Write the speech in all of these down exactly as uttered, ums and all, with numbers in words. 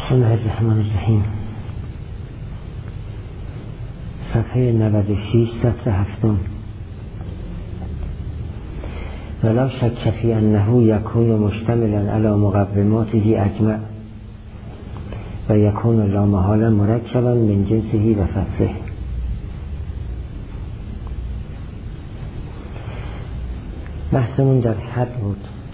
بسم الله الرحمن الرحیم. صفحه نود و شش سطر هفتم. ولا شک فی انه یکون مشتملا علی مقوماته اجمع و یکون لا محاله مرکبا من جنسه و فصله. بحثمون در حد بود.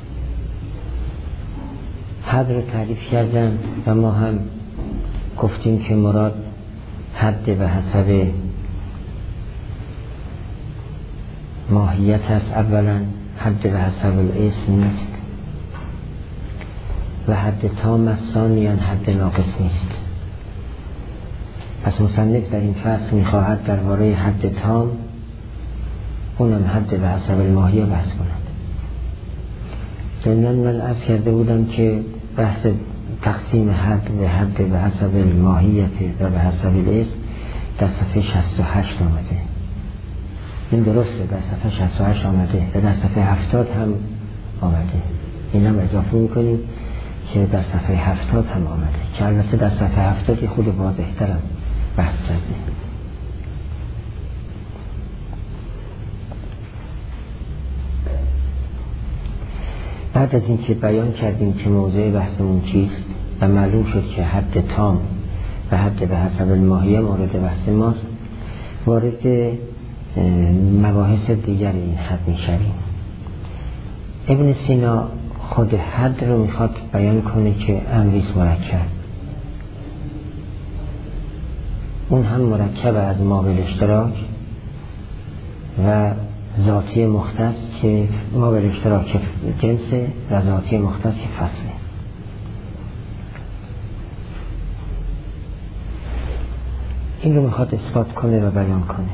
حد رو تعریف کردن و ما هم گفتیم که مراد حد به حسب ماهیت است. اولا حد به حسب الاسم نیست و حد تام است. ثانیاً حد ناقص نیست. پس مصنف در این فصل میخواهد درباره حد تام، اونم حد به حسب الماهیه بحث کند. ضمناً من عرض کرده بودم که بحث تقسیم حد به حد به حسب الماهیت و به حسب الاسم در صفحه شصت و هشت آمده. این درسته، در صفحه شصت و هشت آمده و در صفحه هفتاد هم آمده. این هم اضافه میکنیم که در صفحه هفتاد هم آمده، که البته در صفحه هفتاد خود واضح‌تر هم بحث کرده. بعد از اینکه بیان کردیم که موضوع بحثمون چیست و معلوم شد که حد تام و حد به حسب الماهیه مورد بحث ماست، وارد مباحث دیگر این حد میشویم. ابن سینا خود حد رو میخواد بیان کنه که امریست مرکب. اون هم مرکب از مابل اشتراک و ذاتی مختص که مابل اشتراک جنسه و ذاتی مختص که فصله. این رو میخواد اثبات کنه و بیان کنه.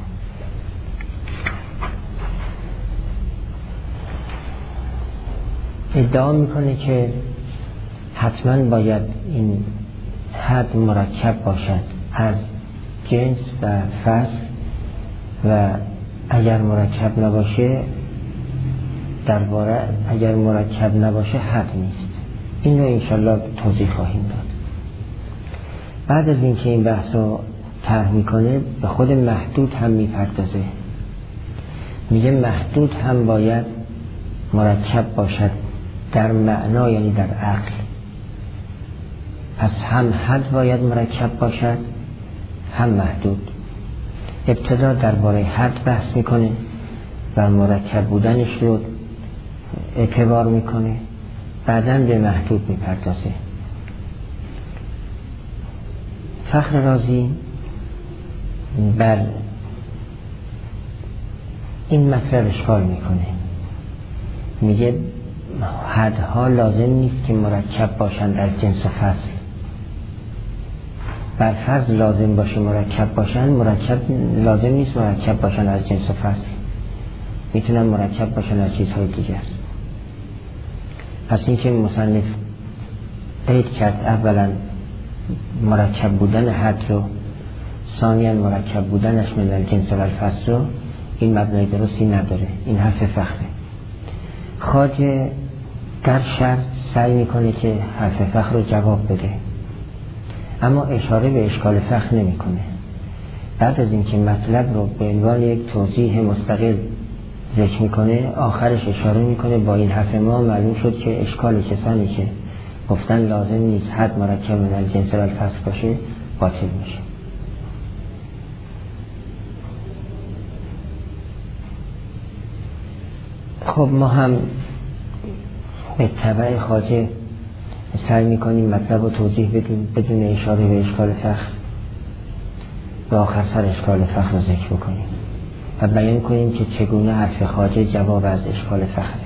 ادعا میکنه که حتما باید این حد مرکب باشد از جنس و فصل و اگر مرکب نباشه درباره اگر مرکب نباشه حد نیست. این رو انشالله توضیح خواهیم داد. بعد از اینکه این بحث رو طرح میکنه به خود محدود هم میپردازه. میگه محدود هم باید مرکب باشد در معنا، یعنی در عقل. پس هم حد باید مرکب باشد هم محدود. ابتدا درباره حد بحث میکنه و مرکب بودنش رو اعتبار میکنه، بعداً به محدود میپردازه. فخر رازی بر این مطلب اشکال میکنه. میگه حدها لازم نیست که مرکب باشند از جنس و فصل. بر فرض لازم باشه مرکب باشن، مرکب لازم نیست مرکب باشن از جنس و فصل. میتونن مرکب باشن از چیزهای دیگر. پس این که مصنف قید کرد اولا مرکب بودن حد رو، ثانیاً مرکب بودنش من الجنس و الفصل رو، این مبنای درستی نداره. این حرف فخره. خواجه در شرط سعی میکنه که حرف فخر رو جواب بده، اما اشاره به اشکال فخر نمیکنه. بعد از اینکه مطلب رو به عنوان یک توضیح مستقل ذکر میکنه، آخرش اشاره میکنه با این حرف ما معلوم شد که اشکال کسانی که گفتن لازم نیست حد مرکب من الجنس و الفصل باشه باطل میشه. خب ما هم به تبع خواجه سعی میکنیم مطلب رو توضیح بدیم بدون اشاره به اشکال فخر و آخر سر اشکال فخر رو ذکر بکنیم و بیان کنیم که چگونه حرف خواجه جواب از اشکال فخره.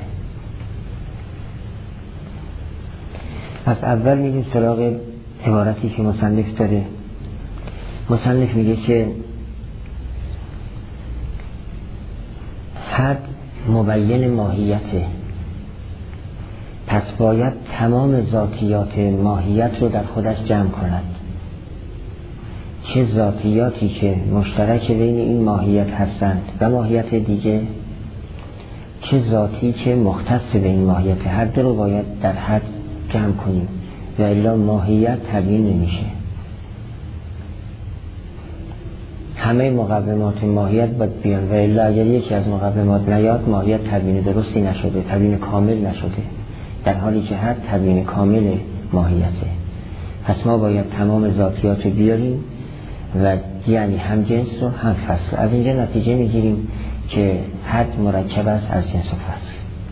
پس اول میگیم سراغ عبارتی که مصنف داره. مصنف میگه که حد مبین ماهیته، پس باید تمام ذاتیات ماهیت رو در خودش جمع کند. چه ذاتیاتی که مشترک بین این ماهیت هستند و ماهیت دیگه، چه ذاتی که مختص به این ماهیت، هر دو رو باید در حد جمع کنیم و الا ماهیت تبیین نمیشه. همه مقومات ماهیت باید بیان و الا اگر یکی از مقومات نیاد ماهیت تبیین درستی نشده، تبیین کامل نشده، در حالی که هر تبیین کامل ماهیته. پس ما باید تمام ذاتیات رو بیاریم و یعنی هم جنس رو هم فصل. از اینجا نتیجه میگیریم که حد مرکب است از جنس و فصل.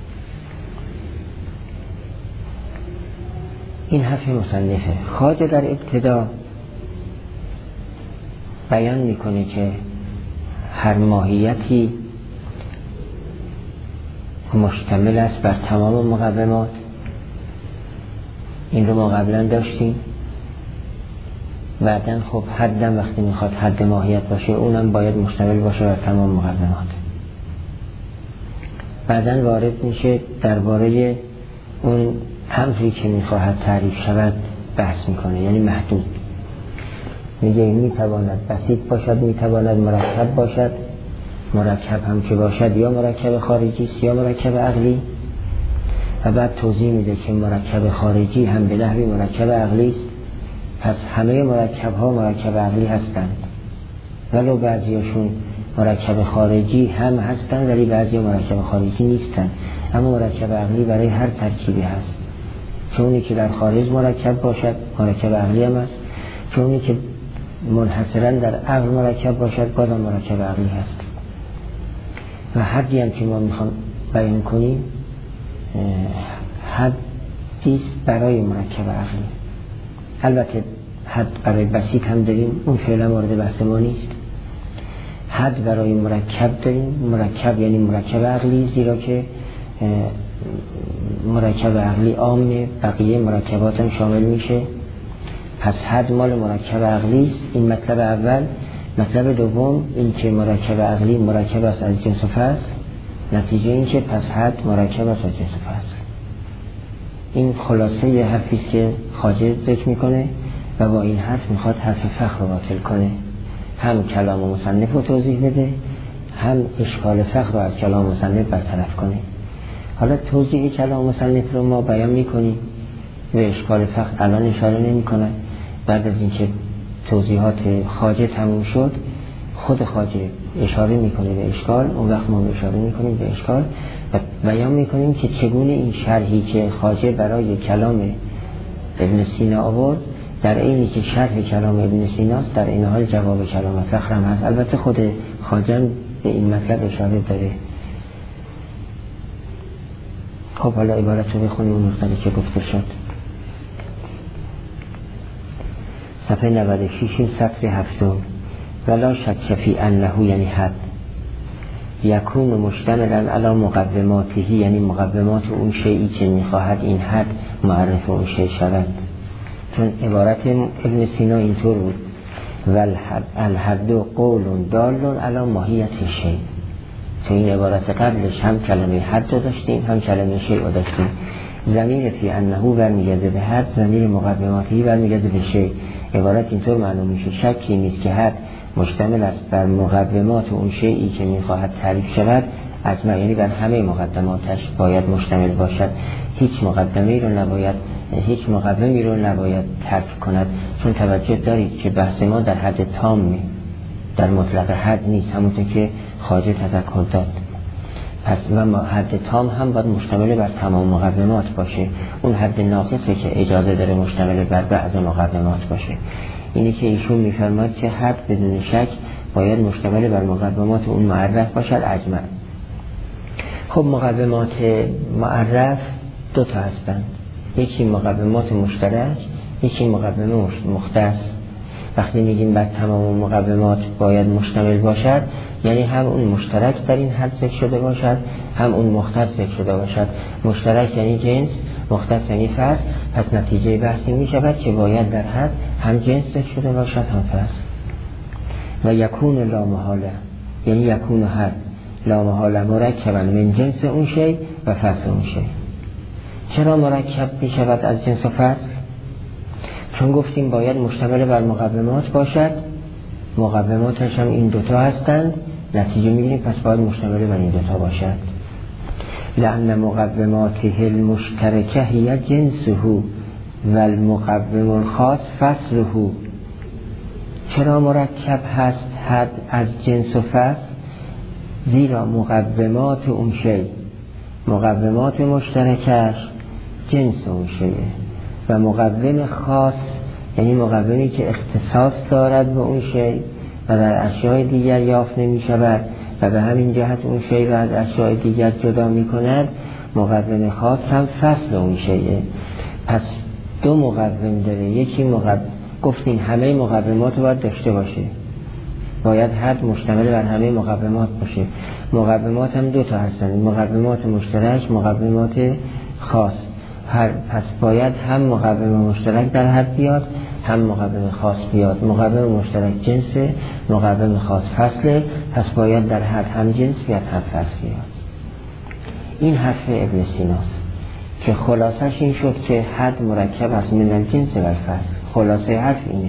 این حرف مصنفه. خواجه در ابتدا بیان میکنه که هر ماهیتی مشتمل است بر تمام مقومات. این رو ما قبلا داشتیم. بعدن خب حدم وقتی میخواد حد ماهیت باشه اونم باید مشتمل باشه بر تمام مقومات. بعدن وارد میشه درباره اون امری که میخواهد تعریف شود بحث میکنه، یعنی محدود. میگه میتواند بسیط باشد، میتواند مرکب باشد. مرکب هم که باشد یا مرکب خارجی است یا مرکب عقلی. و بعد توضیح میده که مرکب خارجی هم به نحوی مرکب عقلی است. پس همه مرکب ها مرکب عقلی هستند، ولو بعضیاشون مرکب خارجی هم هستند ولی بعضی مرکب خارجی نیستند. اما مرکب عقلی برای هر ترکیبی هست. چونی که در خارج مرکب باشد مرکب عقلی هم هست، چونی که منحصرا در عقل مرکب باشد بازم مرکب عقلی هست. و حدی هم که ما میخوام بیان کنیم حدیست برای مرکب عقلی. البته حد برای بسیط هم داریم، اون فعلا مورد بحث ما نیست. حد برای مرکب داریم. مرکب یعنی مرکب عقلی، زیرا که مرکب عقلی عامه، بقیه مرکبات هم شامل میشه. پس حد مال مرکب عقلی است. این مطلب اول. مطلب دوم این که مرکب عقلی مرکب است از جنس و فصل. نتیجه این که پس حد مرکب است از جنس و فصل. این خلاصه یه حرفی است که خواجه ذکر میکنه و با این حرف میخواد حرف فخر رو باطل کنه. هم کلام مصنف رو توضیح بده، هم اشکال فخر رو از کلام مصنف برطرف کنه. حالا توضیح کلام مصنف رو ما بیان میکنیم و اشکال فخر الان اشاره نمی کنه. بعد از اینکه توضیحات خواجه تموم شد خود خواجه اشاره میکنه به اشکال، اون وقت ما اشاره میکنیم به اشکال و بیان میکنیم که چگونه این شرحی که خواجه برای کلام ابن سینا آورد در اینی که شرح کلام ابن سیناست، در این حال جواب کلام فخر هم هست. البته خود خواجه به این مطلب اشاره داره. خب حالا عبارت رو بخونیم اون مقداری که گفته شد. صفحه نود و شش سطر هفتم. ولا شک فی انه یعنی حد یکون مشتملا علی مقوماته، یعنی مقومات اون شیئی که میخواهد این حد معرف اون شیء شود. چون عبارت ابن سینا اینطور بود: والحد قول دال علی ماهیت شیء. تو این عبارت قبلش هم کلمه حد داشتیم هم کلمه شیء داشتیم. ضمیر فی انه برمیگرده به حد، ضمیر مقوماتی برمیگرده به شیء. عبارت اینطور معلوم میشه شکی نیست که حد مشتمل است بر مقومات اون شیئی که میخواهد تعریف شود، اجمع، یعنی بر همه مقدماتش باید مشتمل باشد. هیچ مقدمه‌ای رو نباید هیچ مقومی رو نباید ترک کند. چون توجه دارید که بحث ما در حد تام، در مطلق حد نیست، همونطور که خواجه تذکر داد. پس و حد تام هم باید مشتمل بر تمام مقدمات باشه. اون حد ناقصه که اجازه داره مشتمل بر بعض مقدمات باشه. اینی که ایشون میفرماید که حد بدون شک باید مشتمل بر مقدمات اون معرف باشد اجمع. خب مقدمات معرف دو تا هستند، یکی مقدمات مشترک، یکی مقدمه مختص. وقتی میگیم بر تمام مقدمات باید مشتمل باشد، یعنی هم اون مشترک در این حد ذکر شده باشد، هم اون مختص ذکر شده باشد. مشترک یعنی جنس، مختص یعنی فصل. پس نتیجه بحثی می شود که باید در حد هم جنس ذکر شده باشد هم فصل. و یکون لا محاله، یعنی یکون حد لا محاله مرکبا من جنس اون شی و فصل اون شی. چرا مرکب می شود از جنس و فصل؟ چون گفتیم باید مشتمل بر مقومات باشد، مقوماتش هم این دوتا هستند. نتیجه میگیریم پس باید مشتمل بر این دوتا باشد. لأن مقوماته المشترکه هی جنسه و المقوم الخاص فصله. چرا مرکب هست حد از جنس و فصل؟ زیرا مقومات اون شی، مقومات مشترکش جنس اون شیه و مقوم خاص یعنی مقومی که اختصاص دارد به اون شی و در اشیاء دیگر یافت نمی شود و به همین جهت اون شی را از اشیاء دیگر جدا می کند. مقوم خاص هم فصل اون شیه. پس دو مقوم داره. یکی مقوم، گفتیم همه مقومات رو باید داشته باشه، باید حد مشتمل بر همه مقومات باشه. مقومات هم دو تا هستند، مقومات مشترک، مقومات خاص. هر پس باید هم مقوم مشترک در حد بیاد، هم مقوم خاص بیاد. مقوم مشترک جنسه، مقوم خاص فصله، پس باید در حد هم جنس بیاد، هم فصل بیاد. این حرف ابن سیناست که خلاصش این شد که حد مرکب است من الجنس و الفصل. خلاصه حرف اینه.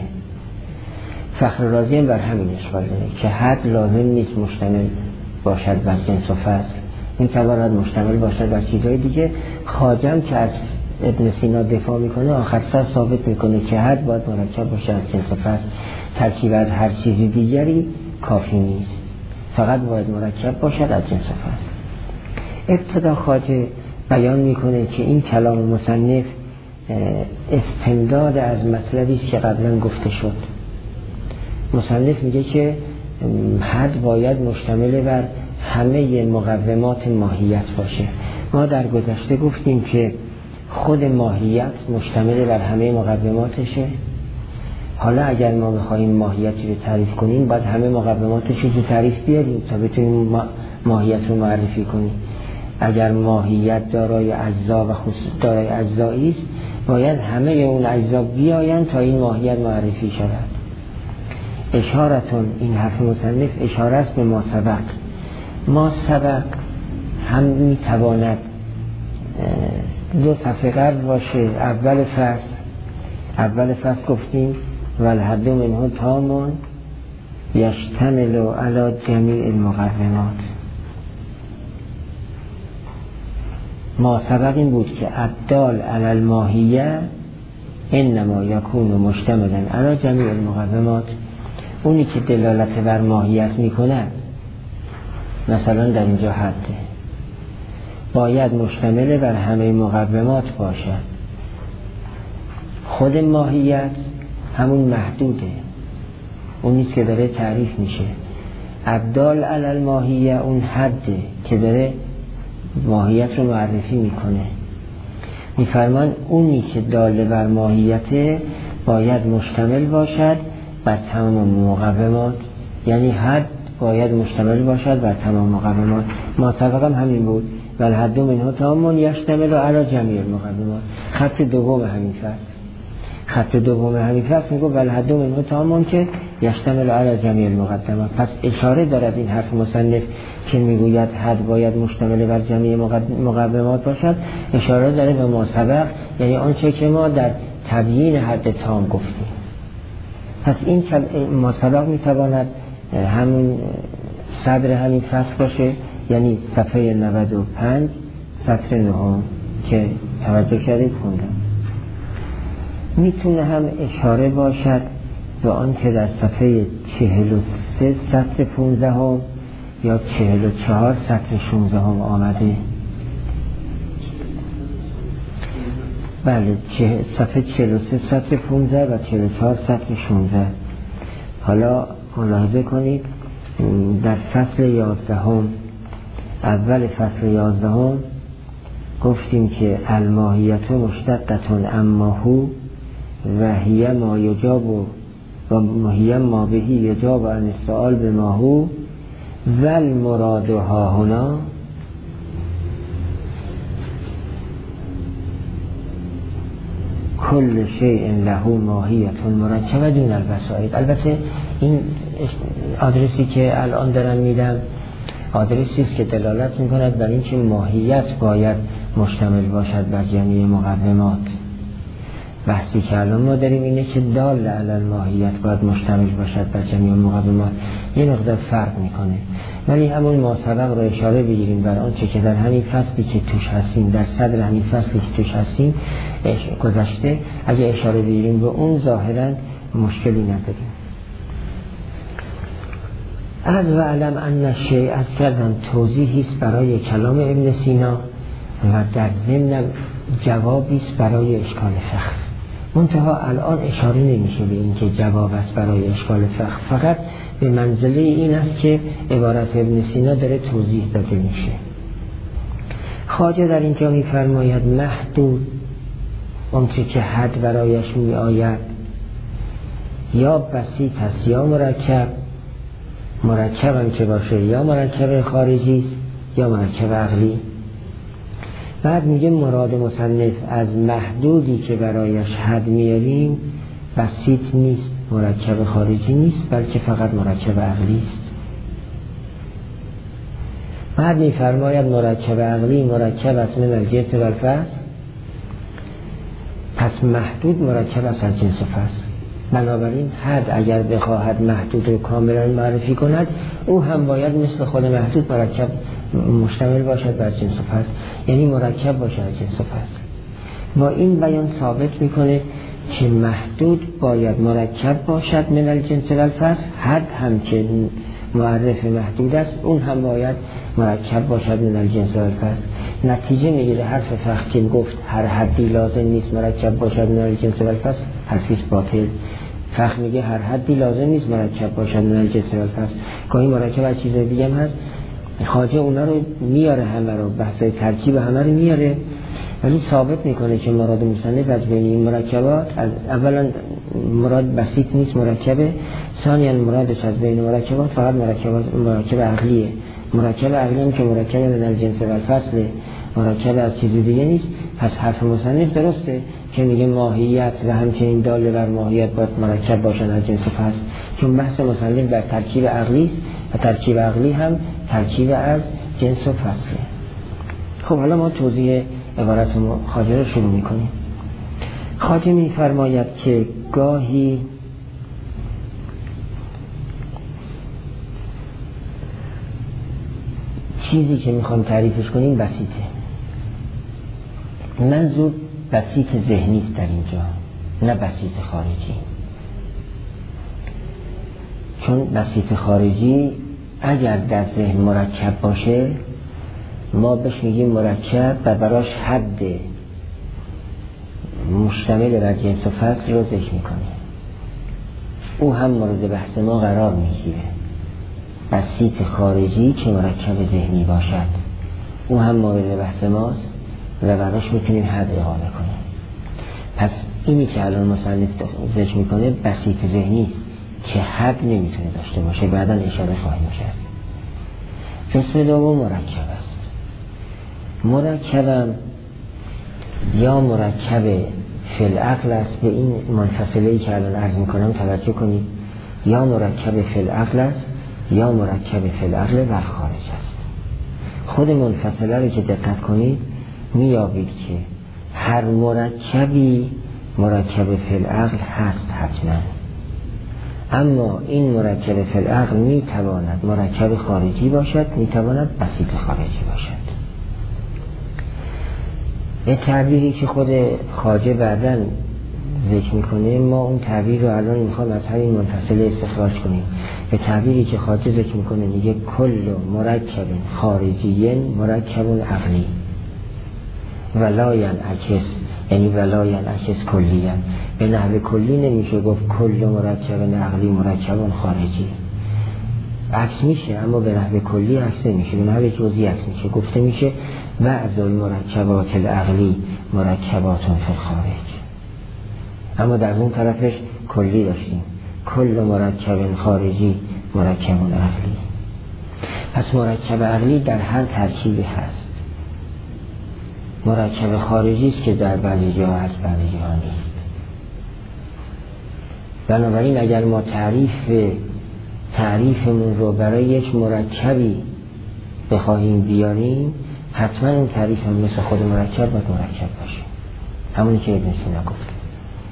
فخر رازی هم بر همین اشکال داره که حد لازم نیست مشتمل باشد بر جنس و فصل، این تواند مشتمل باشد بر چیزهای دیگه. خواجم که از ابن سینا دفاع میکنه آخر سر ثابت میکنه که حد باید مرکب باشد از جنس و فصل، ترکیب از هر چیزی دیگری کافی نیست، فقط باید مرکب باشد از جنس و فصل. ابتدا خواجه بیان میکنه که این کلام مصنف استمداد از مطلبی است که قبلا گفته شد. مصنف میگه که حد باید مشتمل بر همه مقومات ماهیت باشه. ما در گذشته گفتیم که خود ماهیت مشتمل بر همه مقوماتشه. حالا اگر ما بخوایم ماهیتی رو تعریف کنیم باید همه مقوماتش رو تعریف بیاریم تا بتونیم ماهیت رو معرفی کنیم. اگر ماهیت دارای اجزا و خصوص دارای اجزایی است باید همه اون اجزا بیاین تا این ماهیت معرفی شود. اشارتون، این حرف مصنف اشاره است به ما سبق. ما سبق هم میتواند دو صفحه قبل باشه. اول فصل اول فصل گفتیم والحد منه تام یشتمل علی جمیع المقومات. ما سبق این بود که الدال علی الماهیه انما یکون مشتملا علی جمیع المقومات. اونی که دلالت بر ماهیت میکنه مثلا در اینجا حده باید مشتمل بر همه مقومات باشد. خود ماهیت همون محدوده، اون نیست که داره تعریف میشه. الدال علی الماهیه اون حده که داره ماهیت رو معرفی میکنه. میفرمان اونی که دال بر ماهیته باید مشتمل باشد بر تمام مقومات، یعنی حد باید مشتمل باشد بر تمام مقومات. ما سبق هم همین بود والحد منه تام یشتمل علی جمیع المقومات. خط دوم همین فصل خط دوم همین فصل میگه والحد منه تام که یشتمل علی جمیع المقومات. پس اشاره دارد این حرف مصنف که میگوید حد باید مشتمل بر جمیع مقومات باشد، اشاره داره به ما سبق، یعنی آنچه که ما در تبیین حد تام گفتیم. پس این ما سبق میتواند همون صدر همین فصل باشه، یعنی صفحه نود و پنج سطر نهم که توجه کردید خوندم. میتونه هم اشاره باشد به آن که در صفحه چهل و سه سطر پونزده هم یا چهل و چهار سطر شونزده هم آمده. بله، صفحه چهل و سه سطر پونزده و چهل و چهار سطر شونزده. حالا ملاحظه کنید در فصل یازده هم، اول فصل یازده هم گفتیم که الماهیت مشتقتون اما هو و هی ما یجاب و هی ما بهی یجاب عن السؤال به ما هو و المراد ها هنا کل شیء له ماهیت مرکبه دون البسائط. البته این آدرسی که الان دارم میدم آدرسی است که دلالت میکند بر اینکه ماهیت باید مشتمل باشد بر جمیع مقومات بحثی که الان ما داریم اینه که دال علی الماهیت باید مشتمل باشد بر جمعی مقدمات، یه مقدار فرق میکنه. ولی همون ما سبق رو اشاره بگیریم بر آنچه که در همین فصلی که توش هستیم، در صدر همین فصلی که توش هستیم گذشته، اگه اشاره بگیریم به اون ظاهرا مشکلی نداریم. از و علم ان شیء از کردن توضیحی است برای کلام ابن سینا و در ضمن جوابی است برای اشکال فقه. منتها الان اشاره نمیشه به این که جواب است برای اشکال فقه، فقط به منزله این است که عبارت ابن سینا داره توضیح داده میشه. خواجه در اینجا میفرماید محدود اونچه که حد برایش می آید یا بسیط است یا مرکب، مرکب هم که باشه یا مرکب خارجی است یا مرکب عقلی. بعد میگه مراد مصنف از محدودی که برایش حد میاریم بسیط نیست، مرکب خارجی نیست، بلکه فقط مرکب عقلی است. بعد میفرماید مرکب عقلی مرکب است من الجنس و الفصل، پس محدود مرکب است از جنس و فصل. بنابراین حد اگر بخواهد محدود رو کاملا معرفی کند، او هم باید مثل خود محدود مرکب مشتمل باشد بر جنس و فصل، یعنی مرکب باشد از جنس و فصل. با این بیان ثابت میکنه که محدود باید مرکب باشد من الجنس و الفصل، حد هم که معرف محدود است اون هم باید مرکب باشد من الجنس و الفصل. نتیجه میگیره حرف فقه که گفت هر حدی لازم نیست مرکب باشد من الجنس و الفصل، حرفیش باطل. فقه میگه هر حدی لازم نیست مرکب باشد من الجنس و الفصل، گاهی مرکب از چیز دیگه هم هست. خواجه اونا رو میاره، همه رو بحثای ترکیب همه رو میاره، ولی ثابت میکنه که مراد مصنف از بین این مرکبات از اولا مراد بسیط نیست مرکبه، ثانیا مرادش از بین مرکبات فقط مرکبات مرکب عقلیه. مرکب عقلی هم که مرکب من الجنس و الفصل، مرکب از چیز دیگه نیست. پس حرف مصنف درسته که میگه ماهیت و همچنین دال بر ماهیت باید مرکب باشن از جنس و فصل، چون بحث مصنف در ترکیب عقلی است و ترکیب عقلی هم ترکیب از جنس و فصله. خب حالا ما توضیح عبارت خواجه رو شروع میکنیم. خواجه میفرماید که گاهی چیزی که میخوام تعریفش کنیم بسیطه. منظور بسیط ذهنی است در اینجا، نه بسیط خارجی. چون بسیط خارجی اگر در ذهن مرکب باشه ما بهش میگیم مرکب و براش حد مشتمل بر جنس و فصل رو ذکر میکنیم، او هم مورد بحث ما قرار میگیره. بسیط خارجی که مرکب ذهنی باشد او هم مورد بحث ماست و براش میتونیم حد اقامه کنیم. پس اینی که الان مصنف ذکر میکنه بسیط ذهنی است که حد نمیتونه داشته باشه، بعدا اشاره خواهیم کرد. قسم دوم مرکب است. مرکبم یا مرکب فی العقل است، به این منفصله‌ای که الان عرض میکنم توجه کنید، یا مرکب فی العقل است یا مرکب فی العقل و خارج است. خود منفصله رو که دقت کنید میابید که هر مرکبی مرکب فی العقل هست حتما، اما این مرکب فی العقل میتواند مرکب خارجی باشد، میتواند بسیط خارجی باشد. به تعبیری که خود خواجه بعداً ذکر میکنه ما اون تعبیر رو الان میخوام از همین منفصله استخراج کنیم. به تعبیری که خواجه ذکر میکنه میگه کل مرکب خارجی مرکب عقلی ولا ینعکس، یعنی ولا ینعکس کلیاً. به نحو کلی نمیشه گفت کل مرکب عقلی مرکب خارجی، عکس میشه، اما به نحو کلی عکس نمیشه، به نحو جزئی عکس میشه. گفته میشه بعض المرکبات العقلی مرکبات فی الخارج، اما در اون طرفش کلی داشتیم کل مرکب خارجی مرکب عقلی. پس مرکب عقلی در هر ترکیبی هست، مرکب خارجی است که در بعضی جا هست بعضی جا نیست. بنابراین اگر ما تعریف تعریفمون رو برای یک مرکبی بخواهیم بیاریم، حتما اون تعریف هم مثل خود مرکب باید مرکب باشه، همونی که ابن سینا گفت.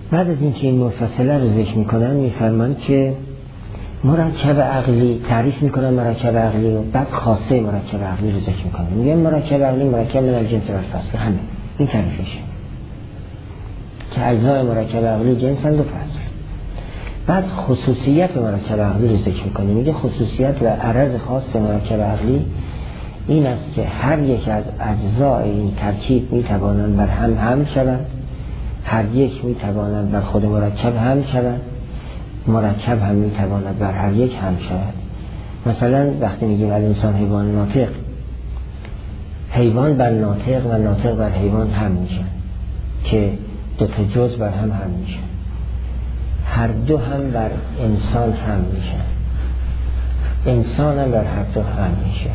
بعد از اینکه این منفصله رو ذکر میکنن میفرمان که مرکب عقلی تعریف میکنن مرکب عقلی رو، بعد خاصه مرکب عقلی رو ذکر میکنن، میگن مرکب عقلی مرکب من الجنس والفصل، همین این تعریفشه که اجزای مرکب عقلی جنسند و فصل. بعد خصوصیت مرکب عقلی رو ذکر میکنه، میگه خصوصیت و عرض خاص مرکب عقلی این است که هر یک از اجزای این ترکیب میتوانند بر هم حمل شوند، هر یک میتوانند بر خود مرکب حمل شوند، مرکب هم میتواند بر هر یک حمل شود. مثلا وقتی میگیم الانسان حیوان ناطق، حیوان بر ناطق و ناطق بر حیوان هم میشن که دو تا جز بر هم هم میشن، هر دو هم بر انسان هم میشن، انسان هم بر هر دو هم میشه.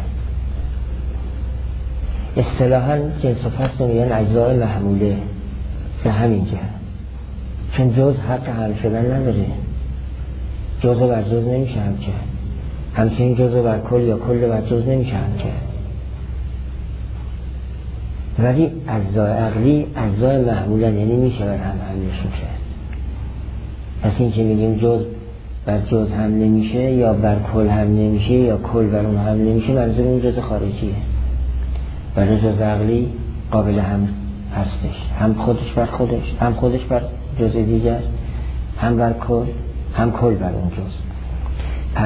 اصطلاحاً جنس و فصل میگن اجزای محموله به همین جهت، چون جز حق حمل شدن نداره، جز و بر جز نمیشه هم کرد، همچنین جز و بر کل یا کل بر جز نمیشه هم کرد. ولی اجزای عقلی اجزای محمولن، یعنی میشه بر هم حملشون کرد. پس این که میگیم جز بر جز هم نمیشه یا بر کل هم نمیشه یا کل بر اون هم نمیشه، منظور اون جز خارجیه. برای جز عقلی قابل هم هستش، هم خودش بر خودش، هم خودش بر جز دیگر، هم بر کل، هم کل بر اون جز. پس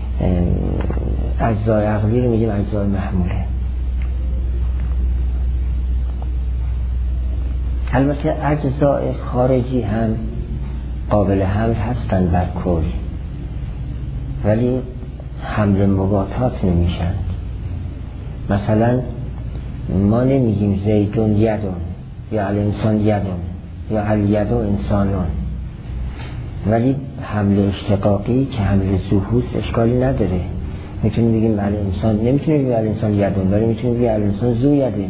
اجزای عقلی رو میگیم اجزای محموله. البته اجزای خارجی هم قابل حمل هستند بر کل، ولی حمل مباطات نمیشن. مثلا ما نمیگیم زیدون یدون یا الانسان یدون یا الیدو انسانون، ولی حمل اشتقاقی که حمل ظهور اشکالی نداره. میتونیم بگیم الانسان، نمیتونیم بگیم الانسان یدون، ولی میتونیم بگیم الانسان ذو یده،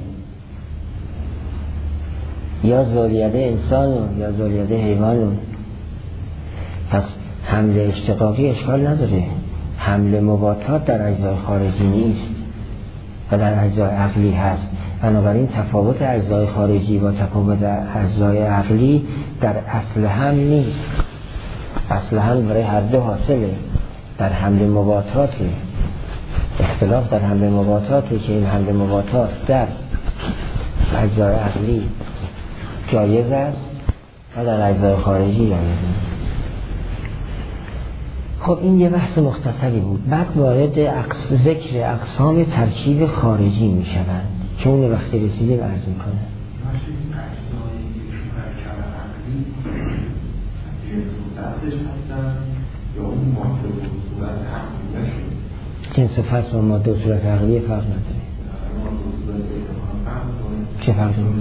یا ذولیده انسانون یا ذولیده حیوانون. پس حمل اشتقاقی اشکال نداره. حمل مباطات در اجزای خارجی نیست و در اجزای عقلی هست. بنابراین تفاوت اجزای خارجی با تفاوت اجزای عقلی در اصل هم نیست. اصل هم برای هر دو حاصله. در حمل مباطات اختلاف در حمل مباطاتی که این حمل مباطات در اجزای عقلی جایز است و در اجزای خارجی جایز نیست. خب این یه بحث مختصری بود. بعد وارد اقس... ذکر اقسام ترکیب خارجی می شوند که اون وقتی رسیدیم عرض می کنه. جنس و فصل و ماده و صورت عقلی فرق نداره. چه فرق داره؟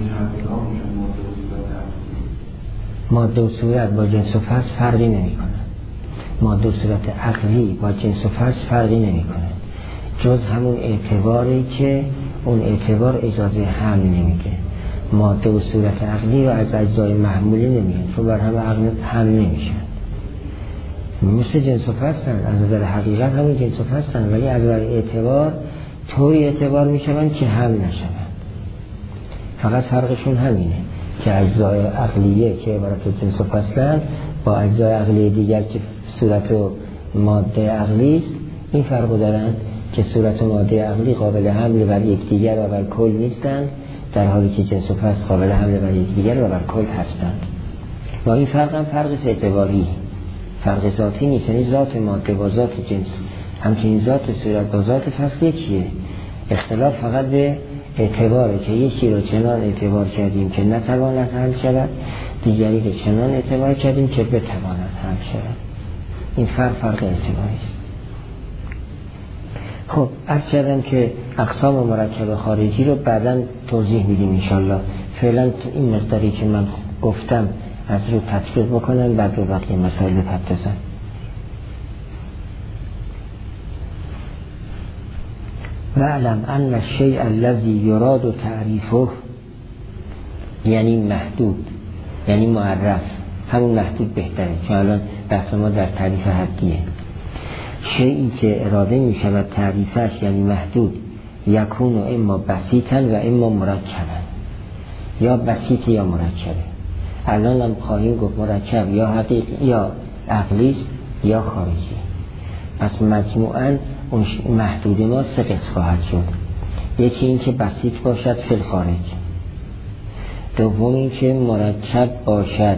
ماده و صورت با جنس و فصل فرقی نمی کنه. ماده و صورت عقلی با جنس و فصل فرقی نمی کنه، جز همون اعتباری که اون اعتبار اجازه حمل نمیده. ماده و صورت عقلی رو از اجزای محموله نمیگن، چون بر هم عقل حمل نمیشن. مثل جنس و فصل از نظر حقیقت همون جنس و فصل، ولی از نظر اعتبار طوری اعتبار میشن که حمل نشن. فقط فرقشون همینه که اجزای عقلیه که عبارت جنس و فصل با اجزای عقلی دیگر که صورت و ماده عقلی است این فرق دارند که صورت و ماده عقلی قابل حمل بر یکدیگر و بر کل نیستند، در حالی که جنس و فصل قابل حمل بر یکدیگر و بر کل هستند. با این فرق هم فرق اعتباری، فرق ذاتی نیست. یعنی ذات ماده با ذات جنس، همچنین ذات صورت با ذات فصل یکیه. اختلاف فقط به اعتباره که یکی رو چنان اعتبار کردیم که نتواند حمل شود، دیگری رو چنان اعتبار کردیم که بتواند حمل شود. این فرق فرق اعتباری است. خب عرض کردم که اقسام مرکب خارجی رو بعداً توضیح میدیم انشالله. فعلا این مقداری که من گفتم از رو تطبیق بکنن، بعد رو بقیه مسائل رو بپردازن. وَاعْلَمْ أَنَّ الشَّيْءَ الَّذِي يُرَادُ تَعْرِيفُهُ یعنی محدود، یعنی معرف. همون محدود بهتره، چون الان بحث ما در تعریف حدیه. شیئی که اراده می شود تعریفش یعنی محدود، یکون و اما بسیطن و اما مرکبن، یا بسیط یا مرکبه. الان هم خواهیم گفت مرکب یا حقیقی یا عقلی یا خارجی. پس مجموعاً اون محدود ما سه قسم خواهد شد. یکی این که بسیط باشد فی الخارج، دوم این که مرکب باشد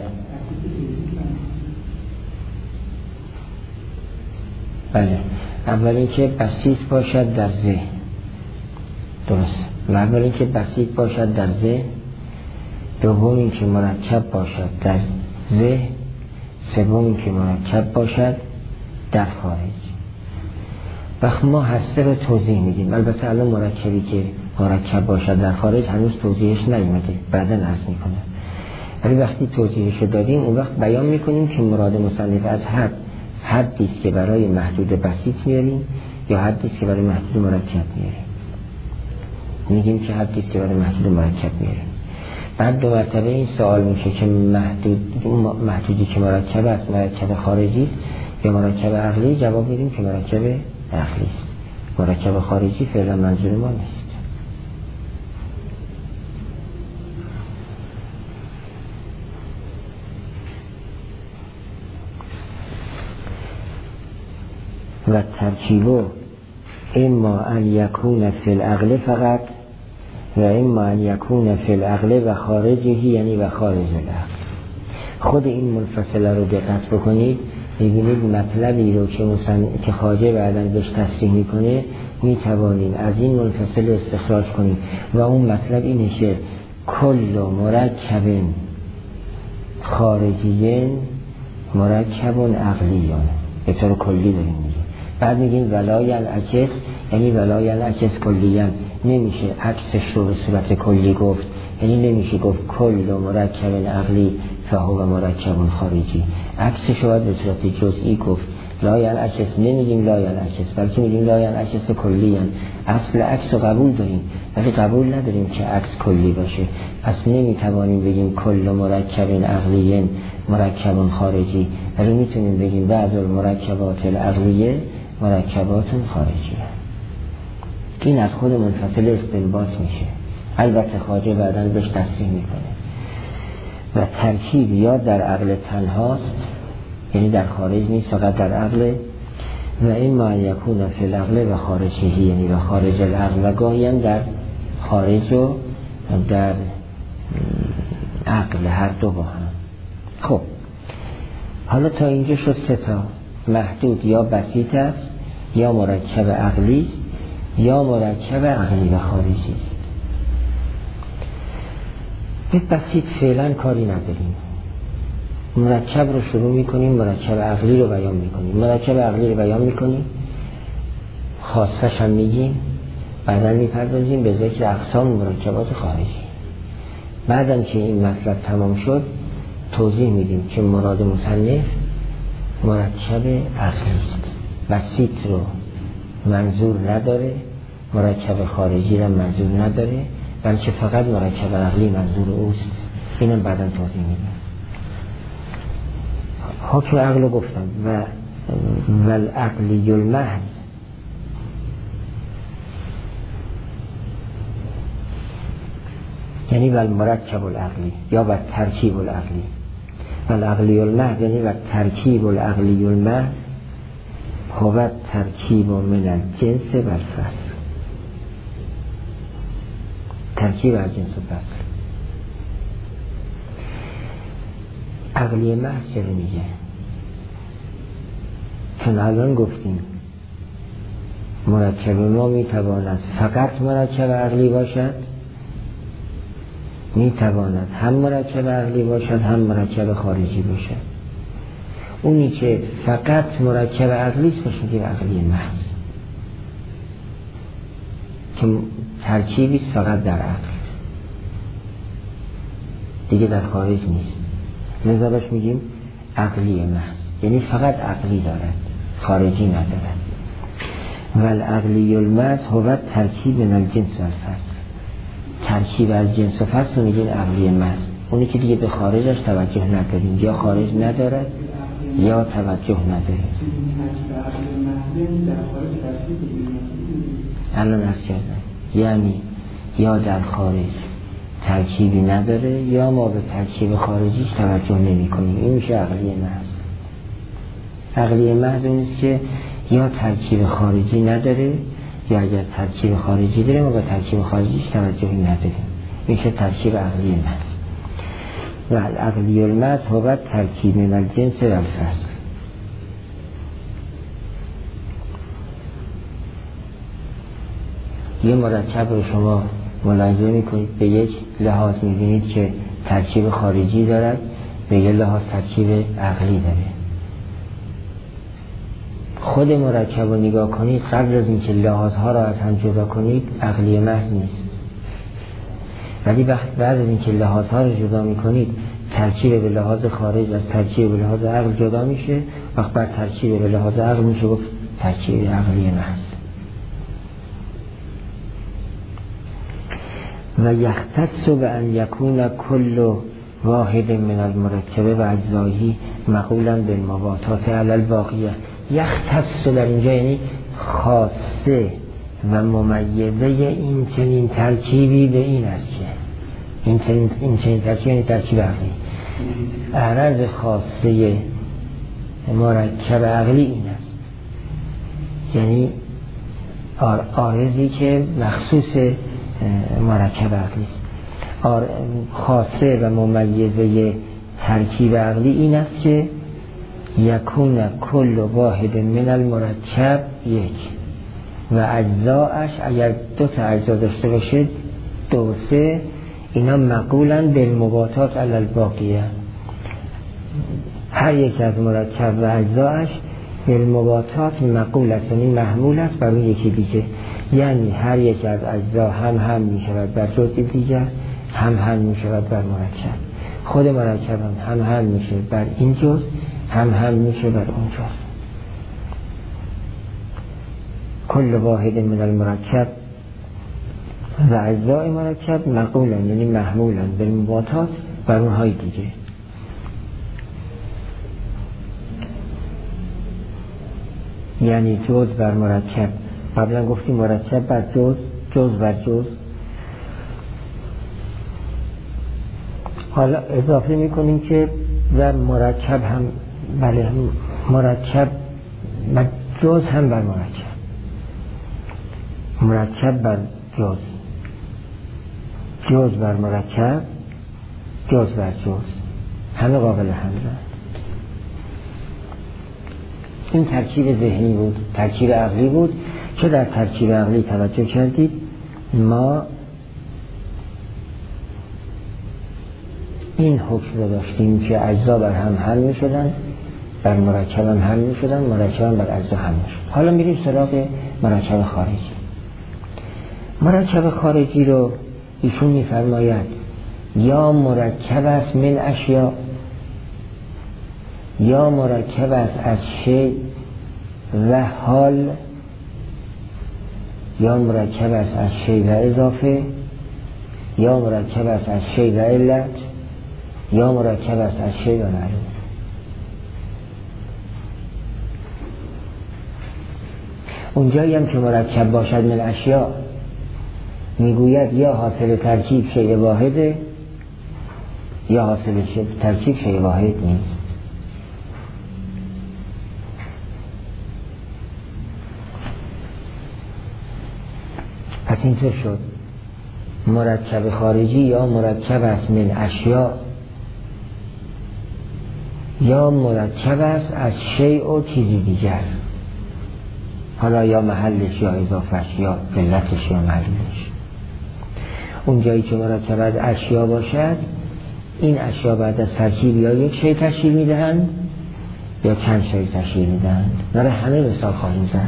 بله اول این که بسیط باشد در ذهن، درست، اول این که بسیط باشد در ذهن، دوم این که مرکب باشد در ذهن، سوم این که مرکب باشد در خارج. وقت ما هسته رو توضیح میدیم. البته الان مرکبی که مرکب باشد در خارج هنوز توضیحش نیومده، بعدا عرض میکنم. ولی وقتی توضیحش رو دادیم اون وقت بیان میکنیم که مراد مصنف از حد حدی است که برای محدود بسیط میاریم یا حدی است که برای محدود مرکب میاریم. میگیم که حدی است که برای محدود مرکب میاریم. بعد دو مرتبه این سوال میشه که محدود محدودی که مرکب است مرکب خارجی است یا مرکب عقلی؟ جواب میدیم که مرکب عقلی است. مرکب خارجی فعلا منظور ما نیست. و ترکیبو اما ان یکون فی العقل فقط و اما ان یکون فی العقل و خارجه، یعنی و خارج العقل. خود این منفصله رو دقت بکنید، می‌بینید مطلبی رو که مثلا که خواجه بعداً بهش تصریح میکنه میتوانیم از این منفصل استخراج کنیم و اون مطلب اینه که کل مرکب خارجی مرکب عقلیان، به طور کلی داریم میگیم. بعد میگیم ولای العکس، یعنی ولای العکس کلیان، نمیشه عکسش رو به صورت کلی گفت، یعنی نمیشه گفت کل مرکب عقلی فهو مرکب خارجی، عکسش رو باید به صورت جزئی گفت. لای العکس نمیگیم لای العکس، بلکه میگیم لای العکس کلیان. اصل عکس رو قبول داریم ولی قبول نداریم که عکس کلی باشه. پس نمیتوانیم بگیم کل مرکب عقلی مرکب خارجی، ولی میتونیم بگیم بعض المرکبات العقلیه مرکبات خارجی. این از خود منفصل استنباط میشه. البته خواجه بعداً بهش تصریح میکنه. و ترکیب یا در عقل تنهاست، یعنی در خارج نیست، فقط در عقل. و این ما یکون فی العقل و خارجه، یعنی و خارج العقل، و گاهی هم در خارج و در عقل، هر دو با هم. خب حالا تا اینجا شد سه تا. محدود یا بسیط است یا مرکب عقلی یا مرکب عقلی و خارجی است. به بسیط فعلا کاری نداریم. مرکب رو شروع میکنیم، مرکب عقلی رو بیان میکنیم. مرکب عقلی رو بیان میکنیم، خاصش هم میگیم، بعدا میپردازیم به ذکر اقسام مرکبات خارجی. بعدم که این مطلب تمام شد توضیح میدیم که مراد مصنف مرکب عقلی است. بسیط رو منظور نداره، مرکب خارجی رو منظور نداره، بلکه فقط مرکب عقلی منظور اوست. اینم بعدا توضیح میدیم. حکم عقل رو گفتم. و والعقلی المحض، یعنی والمرکب العقلی یا و ترکیب العقلی. والعقلی المحض یعنی و ترکیب العقلی المحض هو ترکیب من الجنس و الفصل. ترکیب از جنس و فصل. عقلی محض چه میگه؟ چون الان گفتیم مرکب ما میتواند فقط مرکب عقلی باشد، میتواند هم مرکب عقلی باشد هم مرکب خارجی باشد. اونی که فقط مرکب عقلی است باشه میگه عقلی محض، که ترکیبی است فقط در عقل، دیگه در خارج نیست. لذا بهش میگیم عقلی محض، یعنی فقط عقلی دارد، خارجی ندارد. والعقلی المحض هو ترکیب من الجنس و الفصل. ترکیب از جنس و فصل میگیم عقلی محض. اونی که دیگه به خارجش توجه نداریم، یا خارج ندارد یا توجه نداریم. الان عرض کردم یعنی یا در خارج ترکیبی نداره یا ما به ترکیب خارجیش توجه نمی کنیم. این میشه عقلی محض. عقلی محض این است که یا ترکیب خارجی نداره یا اگر ترکیب خارجی داره ما به ترکیب خارجیش توجهی نداریم. این میشه ترکیب عقلی محض. و عقلی المحض هو ترکیب من الجنس و الفصل. یه مرکب رو شما ملاحظه میکنید به یک لحاظ میبینید که ترکیب خارجی دارد، به یک لحاظ ترکیب عقلی داره. خود مرکب رو نگاه کنید قبل از اینکه لحاظها را از هم جدا کنید عقلی محض نیست، ولی بعد از اینکه لحاظها رو جدا میکنید ترکیب به لحاظ خارج از ترکیب به لحاظ عقل جدا میشه، وقت بر ترکیب به لحاظ عقل میشه گفت ترکیب عقلی محض. و یختص بأن یکون کل واحد من المرکبه و اجزایی مقولا بالمباطات علی الباقیه. یختص در اینجا یعنی خاصه و ممیزه این چنین ترکیبی به این است که این چنین, این چنین ترکیب یعنی ترکیب عقلی. اعراض خاصه مرکب عقلی این است، یعنی عارضی که مخصوص مرکب عقلی است. خاصه و ممیزه ترکیب عقلی این است که یکون کل واحد من المرکب یک و اجزاش اگر دو تا اجزا داشته باشه دو سه اینا مقولا بالمباطات علی الباقیه. هر یک از مرکب و اجزاش بالمباطات مقول است، یعنی محمول است بر اون یکی دیگه. یعنی هر یک از اجزا هم هم می شود بر جزء دیگر، هم هم می شود بر مرکب. خود مرکب هم هم هم میشه بر این جزء، هم هم میشه بر اون جزء. کل واحد من المرکب و اجزای مرکب مقولن یعنی محمولن بالمباطات بر اونهای دیگه. یعنی جزء بر مرکب، قبلا گفتیم مرکب بر جزء، جزء بر جزء. حالا اضافه میکنیم که در مرکب هم بله مرکب بر جزء هم بر مرکب، مرکب بر جزء، جزء بر مرکب، جزء بر جزء، همه قابل همزه. این ترکیب ذهنی بود، ترکیب عقلی بود که در ترکیب عقلی توجه کردید ما این حکم رو داشتیم که اجزا بر هم حل می شدن، بر مرکب هم حل می شدن، مرکب هم بر اجزا حل می شدن. حالا میریم سراغ مرکب خارجی. مرکب خارجی رو ایشون می فرماید یا مرکب است من اشیا، یا مرکب است از شی و حال، یا مرکب است از شی و اضافه، یا مرکب است از شی و علت، یا مرکب است از شی و معلوم. اونجایی هم که مرکب باشد من اشیا میگوید یا حاصل ترکیب شی واحده یا حاصل ترکیب شی واحد نیست. پس اینطور شد مرکب خارجی یا مرکب است من اشیا یا مرکب است از شیء و چیزی دیگر، حالا یا محلش یا اضافهش یا علتش یا معلومش. اون جایی که مرکب از اشیا باشد این اشیا بعد از ترکیب یا یک شیء تشکیل میدهند یا چند شیء تشکیل میدهند. برای همه مثال خواهیم زد.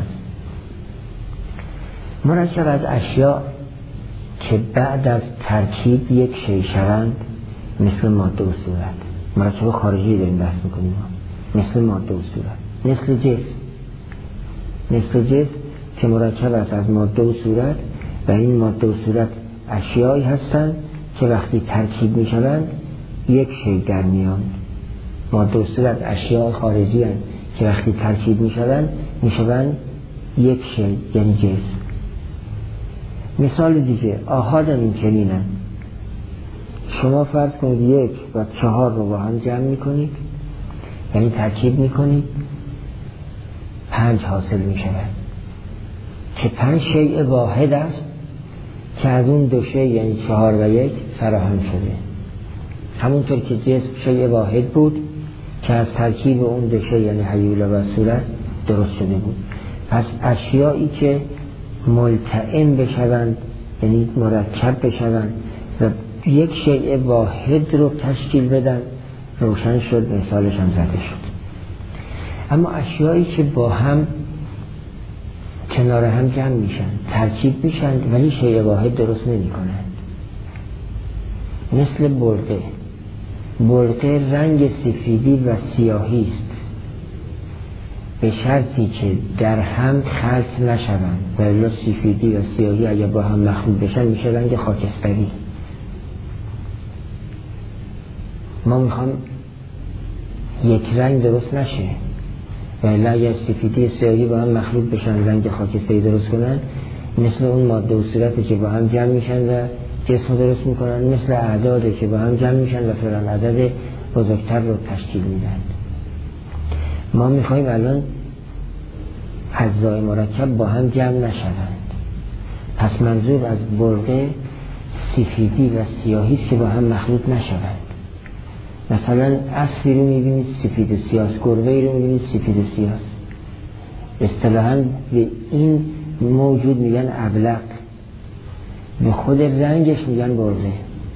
مرکب از اشیا که بعد از ترکیب یک شیء شوند مثل ماده و صورت. مرکب خارجی داریم بحث میکنیم، مثل ماده و صورت، مثل جسم، مثل جسم که مرکب است از ماده و صورت و این ماده و صورت اشیایی هستند که وقتی ترکیب میشوند یک شیء در میان. ماده و صورت اشیاء خارجی هستند که وقتی ترکیب میشوند میشوند یک شیء یعنی جسم. مثال دیگه آحاد این چنینن، شما فرض کنید یک و چهار رو با هم جمع میکنید، یعنی ترکیب میکنید، پنج حاصل میشود که پنج شیء واحد است که از اون دو شیء یعنی چهار و یک فراهم شده. همونطور که جسم شیء واحد بود که از ترکیب اون دو شیء یعنی هیولا و صورت درست شده بود. پس اشیایی که ملتئم بشوند یعنی مرکب بشوند و یک شیء واحد رو تشکیل بدن روشن شد، مثالش هم زده شد. اما اشیایی که با هم کنار هم جمع میشن، ترکیب میشن ولی شیء واحد درست نمی کنند، مثل برقه. برقه رنگ سفیدی و سیاهی است به شرطی که در هم خلط نشوند، ولی سفیدی و سیاهی اگر با هم مخلوط بشن میشه رنگ خاکستری. ما میخوام یک رنگ درست نشه، ولی اگر سفیدی و سیاهی با هم مخلوط بشن رنگ خاکستری درست کنن، مثل اون ماده و صورتی که با هم جمع میشن و جسم درست میکنن، مثل اعدادی که با هم جمع میشن و فلان عدد بزرگتر رو تشکیل میدن. ما میخوایم الان اجزای مرکب با هم جمع نشوند. پس منظور از برقه سفیدی و سیاهی است که با هم مخلوط نشوند. مثلا اسبی رو میبینید سفید و سیاه، گربه‌ای رو میبینید سفید و سیاه. اصطلاحاً به این موجود میگن ابلق، به خود رنگش میگن برقه.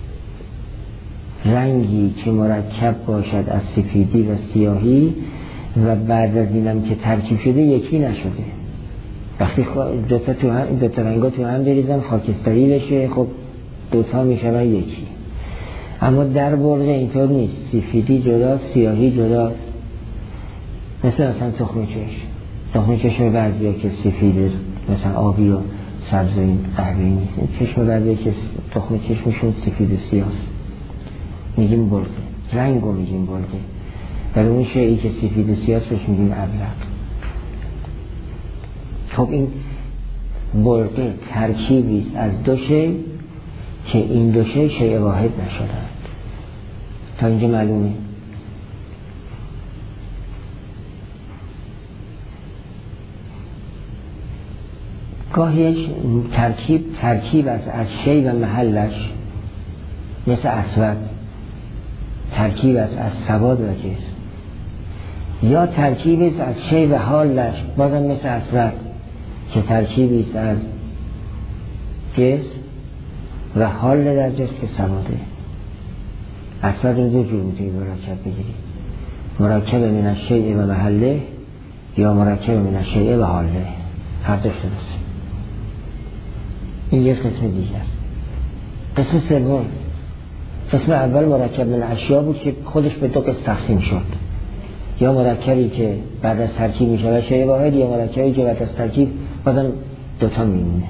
رنگی که مرکب باشد از سفیدی و سیاهی و بعد از اینم که ترکیب شده یکی نشده. وقتی دوتا تو هم دوتا رنگا تو هم بریزن خاکستری بشه، خب دوتا میشن یکی. اما در برقه اینطور نیست، سفیدی جداست، سیاهی جداست. مثل مثلا تخم چشم، تخم چشم بعضیا که سفیده مثلا آبی و سبز و این قهوه‌ای نیست، چشم بعضیا که تخم چشمشون سفید و سیاست میگیم برقه، رنگو میگیم برقه، ولی اون شیئی که سفید و سیاست بهش میگیم ابلق. خب این برقه ترکیبی است از دو شیء که این دو شیء شیء واحد نشدند. تا اینجا معلومه؟ گاهی ترکیب ترکیب از از شیء و محلش، مثل اسود ترکیب از از سواد و جسم، یا ترکیب از شیء و حالش بازم مثل اسود که ترکیبی است از جسم و حال در جسم که سواده. اسود رو دو جور میتونی مرکب بگیری، مرکب من الشیء و محله یا مرکب من الشیء و حاله، هر دوش درست. این یک قسم دیگر. قسم سوم، قسم اول مرکب من اشیا بود که خودش به دو قسم تقسیم شد، یا مرکبی که بعد از ترکیب میشه و شیء واحد، یا مرکبی که بعد از ترکیب بازم دوتا میمونه.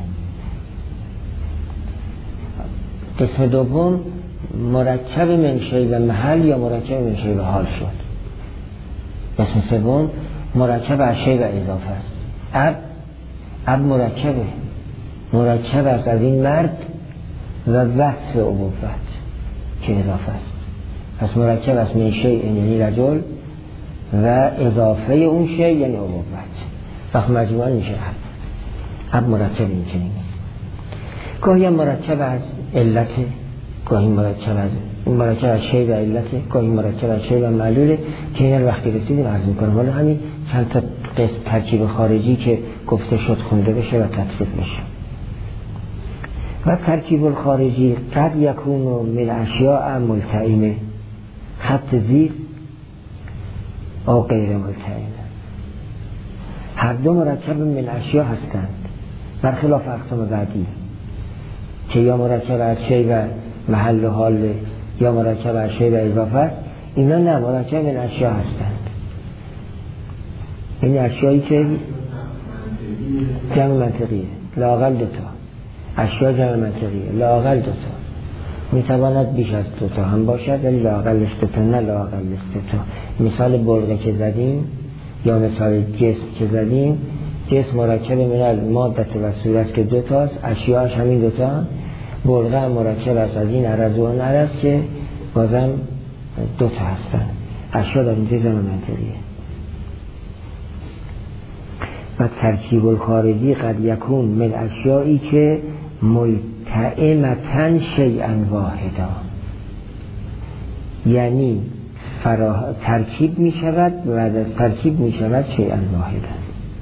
قسم دوم مرکب من شیء و محل یا مرکب من شیء و حال شد. قسم سوم مرکب از شیء و اضافه است. اب اب مرکبه، مرکب است از این مرد و وصف ابوت که اضافه است. پس مرکب است من شیء یعنی رجل و اضافه اون شیء یعنی ابوت، وقت مجموعا میشه اب. اب مرکب این چنین گاهی مرکب از علت، گاهی مرکب از مرکب از شیء و علت، گاهی مرکب از شیء و معلوله که این وقتی رسیدیم عرض میکنم. ولی همین چند تا قسم ترکیب خارجی که گفته شد خونده بشه و تطبیق بشه. و ترکیب الخارجی قد یکون من اشیاء ملتئمه، خط زیر او غیر ملتئمه. هر دو مرکب من اشیاء هستند، برخلاف اقسام بعدی که یا مرکب از شیء و محل و حال یا مرکب از شیء و اضافه است. اینا نه، مرکب من اشیاء هستند. این اشیایی که جمع منطقیه، لااقل دوتا. اشیاء جمع منطقیه، لااقل دوتا. میتواند بیش از دوتا هم باشد ولی لااقلش دوتا، نه لااقلش دوتا. مثال برقه که زدیم یا مثال جسم که زدیم، جسم مرکب من الماده و صورت که دوتاست، اشیاءش همین دوتا. بلغه هم مرکب است از این عرض و اون عرض که بازم دو تا هستن. اشیا در اینجا جمع منطقیه. و ترکیب الخارجی قد یکون من اشیایی که ملتئمتن شیئا واحدا، یعنی فرا... ترکیب می شود و بعد از ترکیب می شود شیئا واحدا.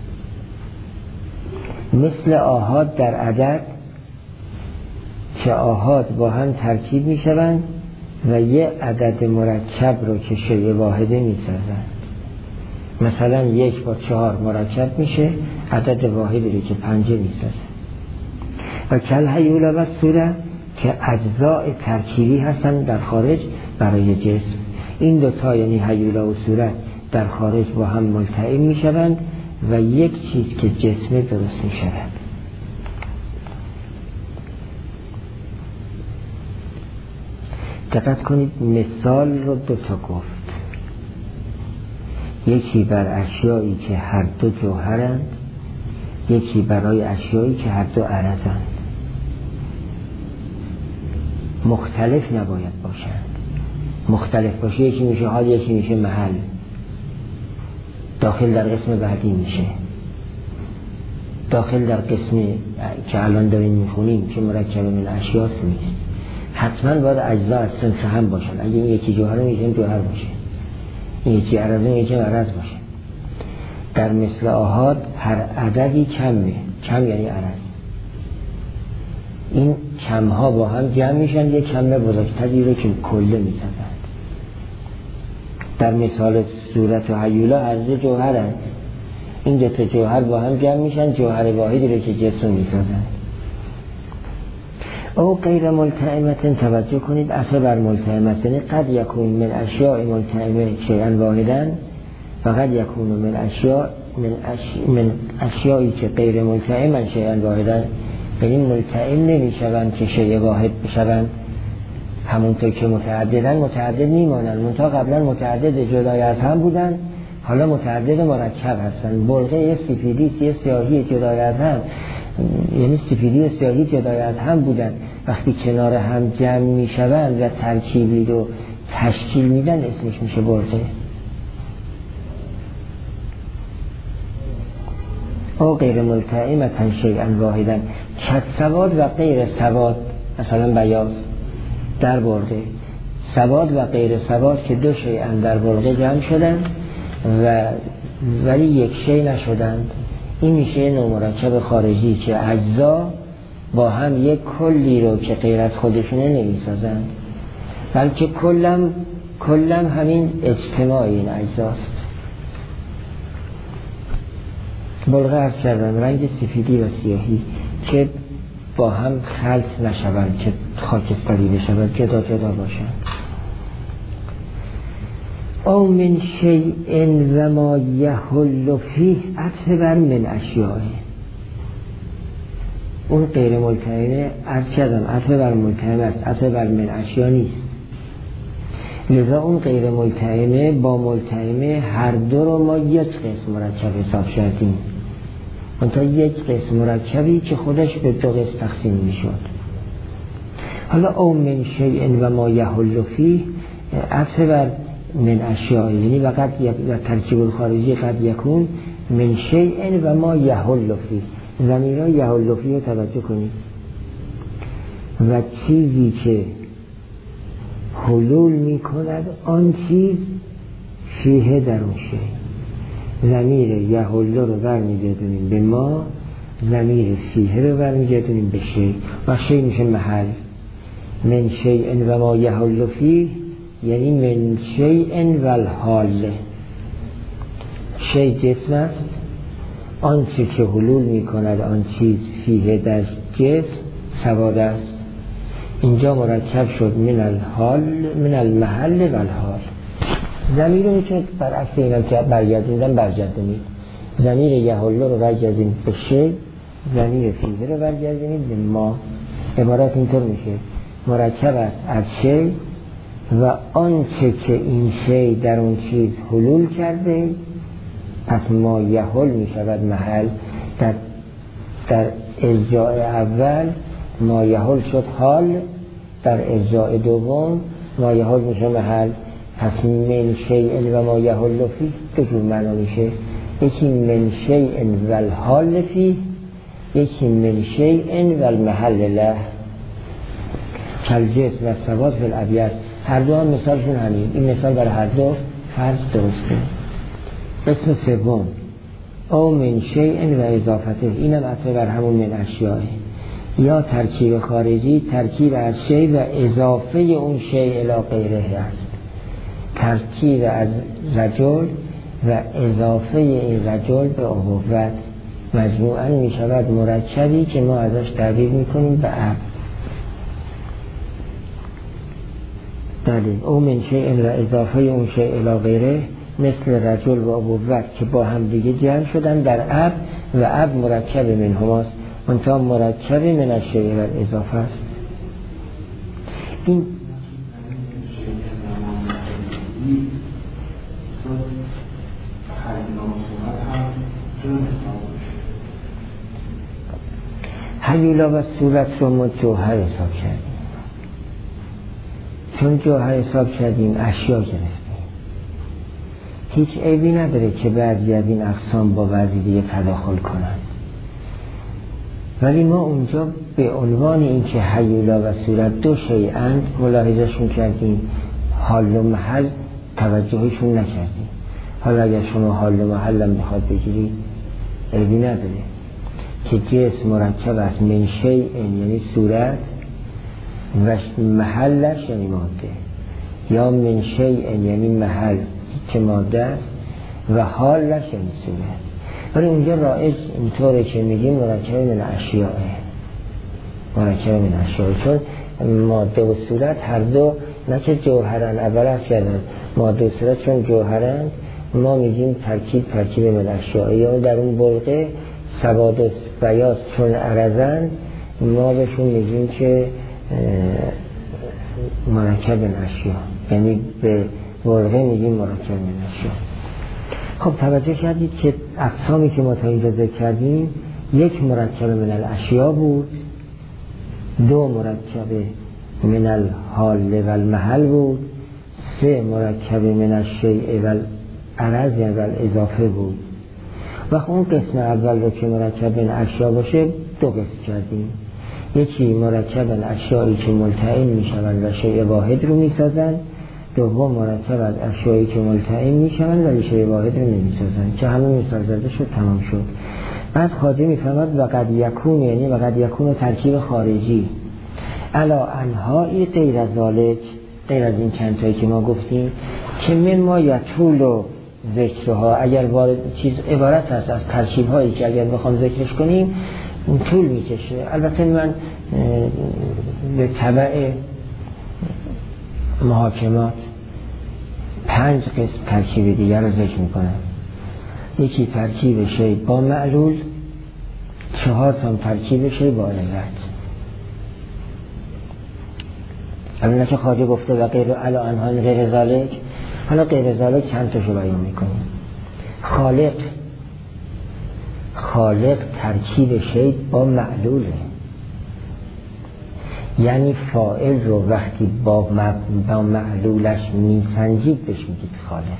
مثل آحاد در عدد که آحاد با هم ترکیب می شوند و یه عدد مرکب رو که شیء واحده می سازند. مثلا یک با چهار مرکب میشه، عدد واحدی رو که پنجه می سازند. و کل هیولا و سوره که اجزاء ترکیبی هستن در خارج برای جسم. این دوتا یعنی هیولا و سوره در خارج با هم ملتئم می شوند و یک چیز که جسم درست می شود. دقت کنید مثال رو دوتا گفت، یکی بر اشیایی که هر دو جوهرند، یکی برای اشیایی که هر دو عرضند. مختلف نباید باشند. مختلف باشه یکی میشه حال، یکی میشه محل، داخل در قسم بعدی میشه. داخل در قسمی که الان داریم میخونیم که مرکب من اشیاست نیست، حتما باید اجزا از صنف هم باشن. اگه این یکی جوهر میشه جوهر باشه، این یکی عرض یکی عرض باشه. در مثل آحاد هر عددی کمه، کم یعنی عرض. این کمها با هم جمع میشن یک کمه بزرگتری رو که کله میسازند. در مثال صورت و هیولا هر دو جوهرند، این دو تا جوهر با هم جمع میشن جوهر واحدی رو که جسم میسازند. او غیر ملتئمة، توجه کنید اصل بر ملتئمة یعنی قد یکون من اشیاء ملتئمه شیئا واحدا و قد یکون من اشیاء من, اش... من اشیایی که غیر ملتئما شیئا واحدا، یعنی ملتئم نمیشوند که شیء واحد بشوند. همونطور که متعددن متعدد میمانند، منتها قبلا متعدد جدای از هم بودن، حالا متعدد مرکب هستن. بلغه یه سفیدی یه سیاهی جدای از هم، یعنی سفیدی و سیاهی جدای از هم بودن، وقتی کنار هم جمع میشوند و ترکیبی رو تشکیل میدن اسمش میشه بلغه. او غیر ملتئمة شیئا واحدا که سواد و غیر سواد، مثلا بیاض در بلغه، سواد و غیر سواد که دو شیئا در بلغه جمع شدن و ولی یک شیء نشدند. این میشه نوع مرکب خارجی که اجزا با هم یک کلی رو که غیر از خودشونه نمیسازند، بلکه کلم کلم همین اجتماع این اجزاست. بلغه عرض کردم رنگ سفیدی و سیاهی که با هم خلط نشوند، که خاکستری بشوند، جدا جدا باشند. او من شیء و ما یحل فیه عطف بر من اشیاء. اون غیر ملتئمه عرض کردم عطف بر ملتئم است، عطف بر من اشیاء نیست. لذا اون غیر ملتئمه با ملتئمه هر دو رو ما یک قسم مرکب حساب کردیم، منتها یک قسم مرکبی که خودش به دو قسم تقسیم میشد. حالا او من شیء و ما یحل فیه عطف بر من اشیاء، یعنی وقت و ترکیب الخارجی قد یکون من شیء و ما یحل فیه. ضمیرها یحل فیه رو توجه کنید. و چیزی که حلول می کند آن چیز فیه در اون شیء. ضمیر یحل رو برمیگردونیم به ما، ضمیر فیه رو برمیگردونیم به شیء و شیء میشه محل. من شیء و ما یحل فیه یعنی من شیء و الحال. شیء جسم است، آنچه که حلول می کند آن چیز فیه در جسم سواد است. اینجا مرکب شد من الحال، من المحل و الحال. ضمیر رو میتونید برعکس اینا که برگردوندن برگردونید. ضمیر یحل رو برگردونید به شیء، ضمیر فیه رو برگردونید به ما. عبارت اینطور میشه مرکب است از شیء و آنچه که این شیء در اون چیز حلول کرده، پس ما یحل می شود محل. در, در ارجاع اول مایحل شد حال در اجزاء دوم، مایحل میشه محل. پس من شیء و مایحل فیه دو جور معنا میشه، یکی من شیء و الحال فیه، یکی من شیء و المحل له. کالجسم و ثبات فی الابیض، هر دو هم مثالشون همین. این مثال برای هر دو فرض درسته. قسم سوم او من شیء و اضافته، اینم عطف بر همون من اشیاء، یا ترکیب خارجی، ترکیب از شیء و اضافه اون شیء الی غیره است. ترکیب از رجل و اضافه این رجل به ابوت مجموعاً می شود مرکبی که ما ازش تعبیر می کنیم به اب. دلیل او من شیء و اضافه اون شیء الی غیره مثل رجل و ابوت که با هم دیگه جمع شدن در اب و اب مرکب من هماست، منتها مرکب من الشیء و اضافه است. این هیولا و صورت رو ما جوهر حساب کردیم، چون جوهر حساب کردیم اشیا گرفتیم. هیچ عیبی نداره که بعضی از این اقسام با بعضی دیگه تداخل کنن، ولی ما اونجا به عنوان اینکه هیولا و صورت دو شیئند ملاحظهشون کردیم، حال و محل توجهشون نکردیم. حالا اگر شما حال و محل هم بخواد بگیرید عیبی نداره که جسم مرکب است من شیء یعنی صورت و محلش یعنی ماده، یا من شیء یعنی محل که ماده است و حالش یعنی صورت. ولی اونجا رایج اینطوره که میگیم مرکب من اشیاء، مرکب من اشیاء، چون ماده و صورت هر دو نه که جوهرن، اول از کردن ماده و صورت چون جوهرن ما میگیم ترکیب ترکیب من اشیاء، یا در اون برقه سواد و بیاض چون عرضن ما بهشون میگیم که مرکب من اشیاء، یعنی به برقه میگیم مرکب من اشیاء. خب توجه کردید که اقسامی که ما تا اینجا ذکر کردیم، یک مرکب من الاشیاء بود، دو مرکب من الحال و المحل بود، سه مرکب من الشیء و العرض و الاضافه بود. و اون قسم اول رو که مرکب من اشیاء باشه دو قسم کردیم، یکی مرکب من اشیایی که ملتئم میشوند و شیء واحد رو میسازند، دوم مرکب از اشیایی که ملتئم میشوند ولی شیء واحد رو نمیسازند، که همه مثال زده شد تمام شد. بعد خواجه میفرماد و قد یکون، یعنی و قد یکون ترکیب خارجی علا انهایی غیر از ذالک، غیر از این چند تایی که ما گفتیم، که من ما یطول و ذکرها، اگر وارد چیز عبارت هست از ترکیب هایی که اگر بخوام ذکرش کنیم اون طول میکشه. البته من به تبع محاکمات پنج قسم ترکیب دیگر رو ذکر میکنم. یکی ترکیب شی با معلول، چهار تا ترکیب شی با علت. اما که خواجه گفته و غیر علا انها غیر ذالک، حالا غیر ذالک چند تاشو بیان میکنیم. خالق، خالق ترکیب شی با معلوله، یعنی فاعل رو وقتی با, با معلولش میسنجید بهش میگید خالق،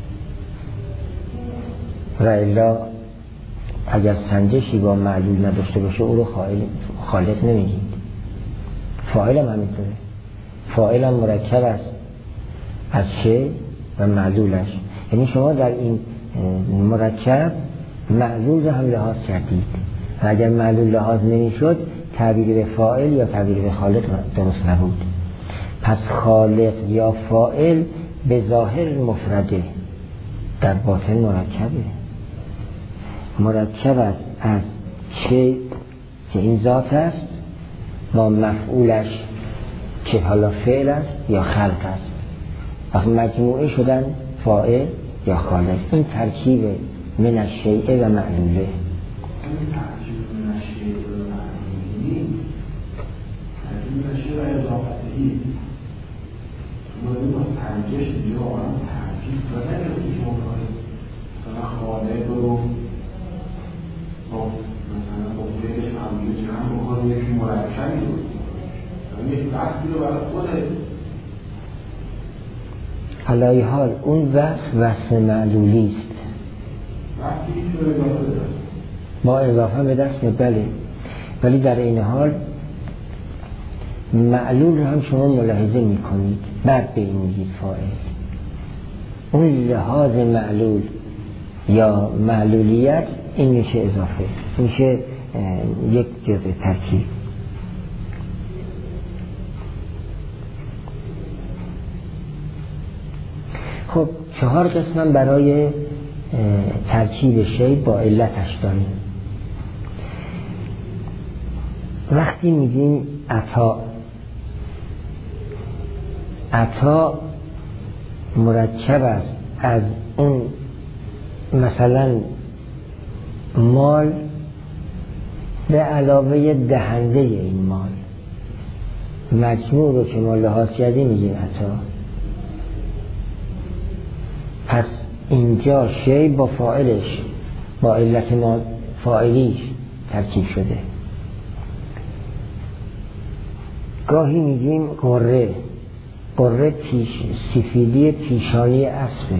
و الا اگر سنجشی با معلول نداشته باشه او رو خالق نمیگید. فاعل هم همینطوره، فاعل هم مرکب است از شی و معلولش، یعنی شما در این مرکب معلول رو هم لحاظ کردید و اگر معلول لحاظ نمی شد تعبیر به فاعل یا تعبیر به خالق درست نبود. پس خالق یا فاعل به ظاهر مفرده، در باطن مرکبه، مرکب است از شی که این ذات است با مفعولش که حالا فعل است یا خلق است، وقت مجموعه شدن فاعل یا خالق. این ترکیب من الشیء و معلوله. مرکبی علای حال اون وصف وصف معلولی است، با اضافه به دست میاد، بله، ولی در این حال معلول رو هم شما ملاحظه میکنید بعد به این میگید فاعل. اون لحاظ معلول یا معلولیت این میشه اضافه، میشه یک جزء ترکیب. خب چهار قسم برای ترکیب شی با علتش داریم. وقتی میگیم عطا، عطا مرکب است از اون مثلا مال به علاوه دهنده این مال، مجموع رو که ما لحاظ کردیم میگیم عطا. پس اینجا شی با فاعلش با علت ما فاعلیش ترکیب شده. گاهی میگیم قره، قره پیش سفیدی پیشانی اسبه.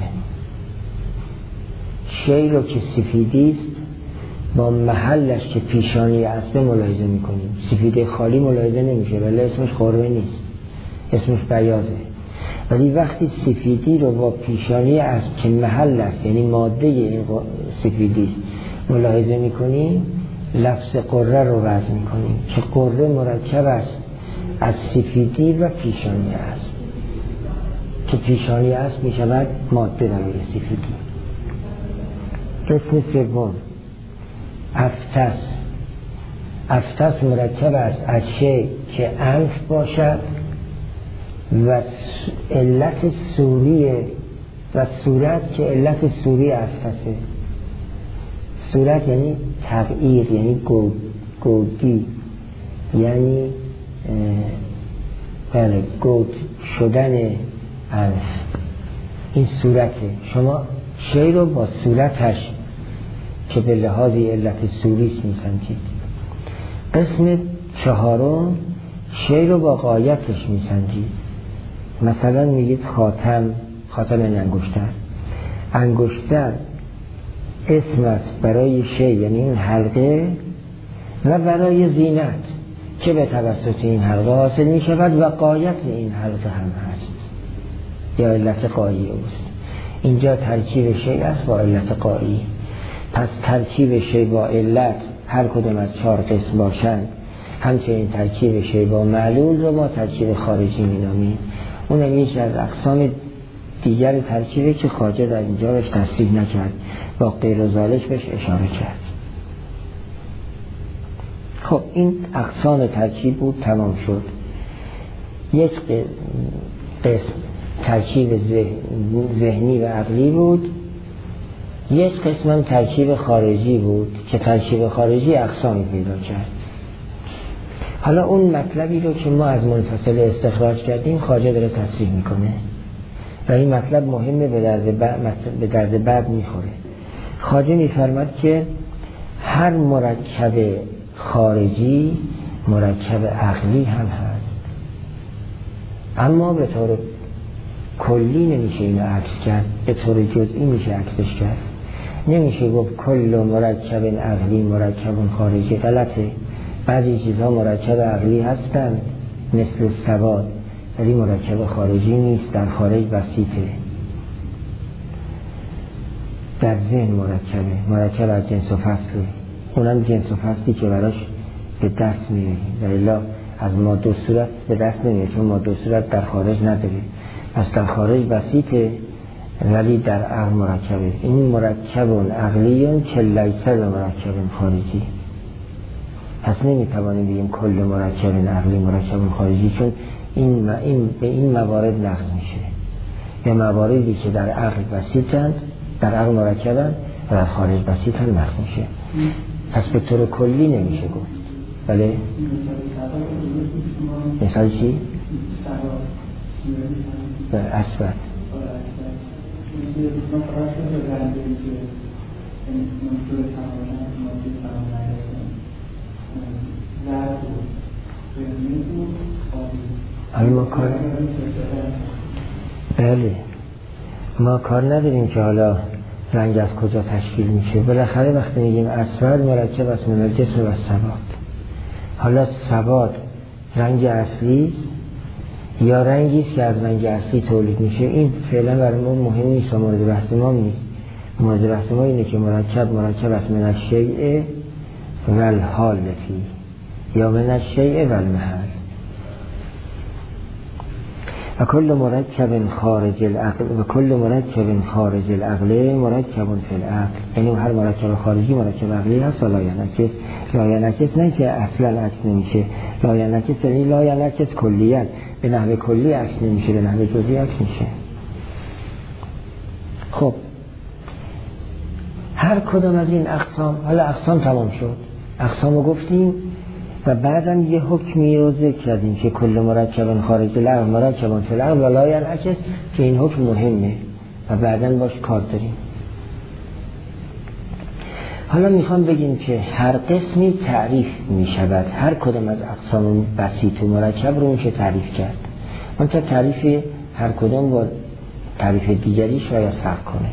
شی رو که سفیدی است با محلش که پیشانی اسبه ملاحظه میکنیم. سفیدی خالی ملاحظه نمیشه ولی اسمش قره نیست، اسمش بیاضه. ولی وقتی سفیدی رو با پیشانی اسب که محل است یعنی ماده این سفیدی است ملاحظه میکنیم، لفظ قره رو وضع میکنیم که قره مرکب است از سفیدی و پیشانی اسب که پیشانی اسب میشود ماده برای سفیدی. قسم سوم افتس. افتس مرکب است از شی که انف باشد و علت سوری و صورت که علت سوری افتسه. صورت یعنی تغییر، یعنی گود، گودی، یعنی بله گود شدن انف. این صورته. شما شی رو با صورتش که به لحاظی علت سوریست میسنجید. قسم چهارم شی رو با غایتش میسنجید. مثلا میگید خاتم، خاتم این انگشتر. انگشتر اسم است برای شی یعنی این حلقه و برای زینت که به توسط این حلقه حاصل می شود و غایت این حلقه هم هست یا علت غایی اوست. اینجا ترکیب شی است با علت غایی. پس ترکیب شی با علت هر کدوم از چهار قسم باشند، همچنین ترکیب شی با معلول رو ما ترکیب خارجی می نامیم. اون یکی از اقسام دیگر ترکیبی که خواجه در اینجا بهش تصریح نکرد، با غیر و ذالک بهش اشاره کرد. خب این اقسام ترکیب بود، تمام شد. یک قسم ترکیب ذهنی و عقلی بود، یک قسم هم ترکیب خارجی بود که ترکیب خارجی اقسامی پیدا کرد. حالا اون مطلبی رو که ما از منفصل استخراج کردیم خواجه داره تصریح میکنه و این مطلب مهمه، به درد بعد, به درد بعد میخوره. خواجه میفرماد که هر مرکب خارجی مرکب عقلی هم هست، اما به طور کلی نمیشه اینو عکس کرد، به طور جزئی میشه عکسش کرد. نمیشه گفت کل مرکب عقلی مرکب خارجی، غلطه. بعضی چیزها مرکب عقلی هستند مثل سواد ولی مرکب خارجی نیست، در خارج بسیطه. در ذهن مرکبه، مرکب از جنس و فصله، اونم جنس و فصلی که براش به دست میاریم و الا از ماده و صورت به دست نمیاره چون ماده و صورت در خارج نداره. پس در خارج بسیطه ولی در عقل مرکبه. این مرکب عقلیون که لیسه به مرکب خارجی. پس نمیتوانیم بگیم کل مرکب عقلی مرکب خارجی، چون این, این به این موارد نقض میشه. یا مواردی که در عقل بسیطند، در عقل مرکبند و در خارج بسیطند نقض میشه. پس به طور کلی نمیشه گفت. بله؟ مثال چی؟ به اثبت حالا ما کار بله ما کار نداریم که حالا رنگ از کجا تشکیل میشه. بالاخره وقتی میگیم اسود مرکب از من الجسم و سواد، حالا سواد رنگ اصلی یا رنگی است که از رنگ اصلی تولید میشه، این فعلا برای ما مهم نیست و مورد بحث ما نیست. مورد بحث ما اینه که مرکب مرکب از من الشیء و الحال فی یا من الشیء و المحل. و کل مرکب خارج العقل و کل مرکب خارج العقل مرکب فی العقل، یعنی هر مرکب خارجی مرکب عقلی هست و لا ینعکس. لا ینعکس نه که اصلا عکس نمیشه، لا ینعکس یعنی لا ینعکس کلیاً، به نحو کلی عکس نمیشه، به نحو جزئی عکس میشه. خب هر کدام از این اقسام، حالا اقسام تمام شد، اقسامو گفتیم و بعدم یه حکمی رو ذکر کردیم که کل مرکب خارج العقل مرکب فی العقل و لا ینعکس، که این حکم مهمه و بعداً باش کار داریم. حالا میخوام بگیم که هر قسمی تعریف میشود، هر کدام از اقسام بسیط و مرکب رو میشه تعریف کرد، منتها تعریف هر کدام با تعریف دیگری شاید فرق کنه.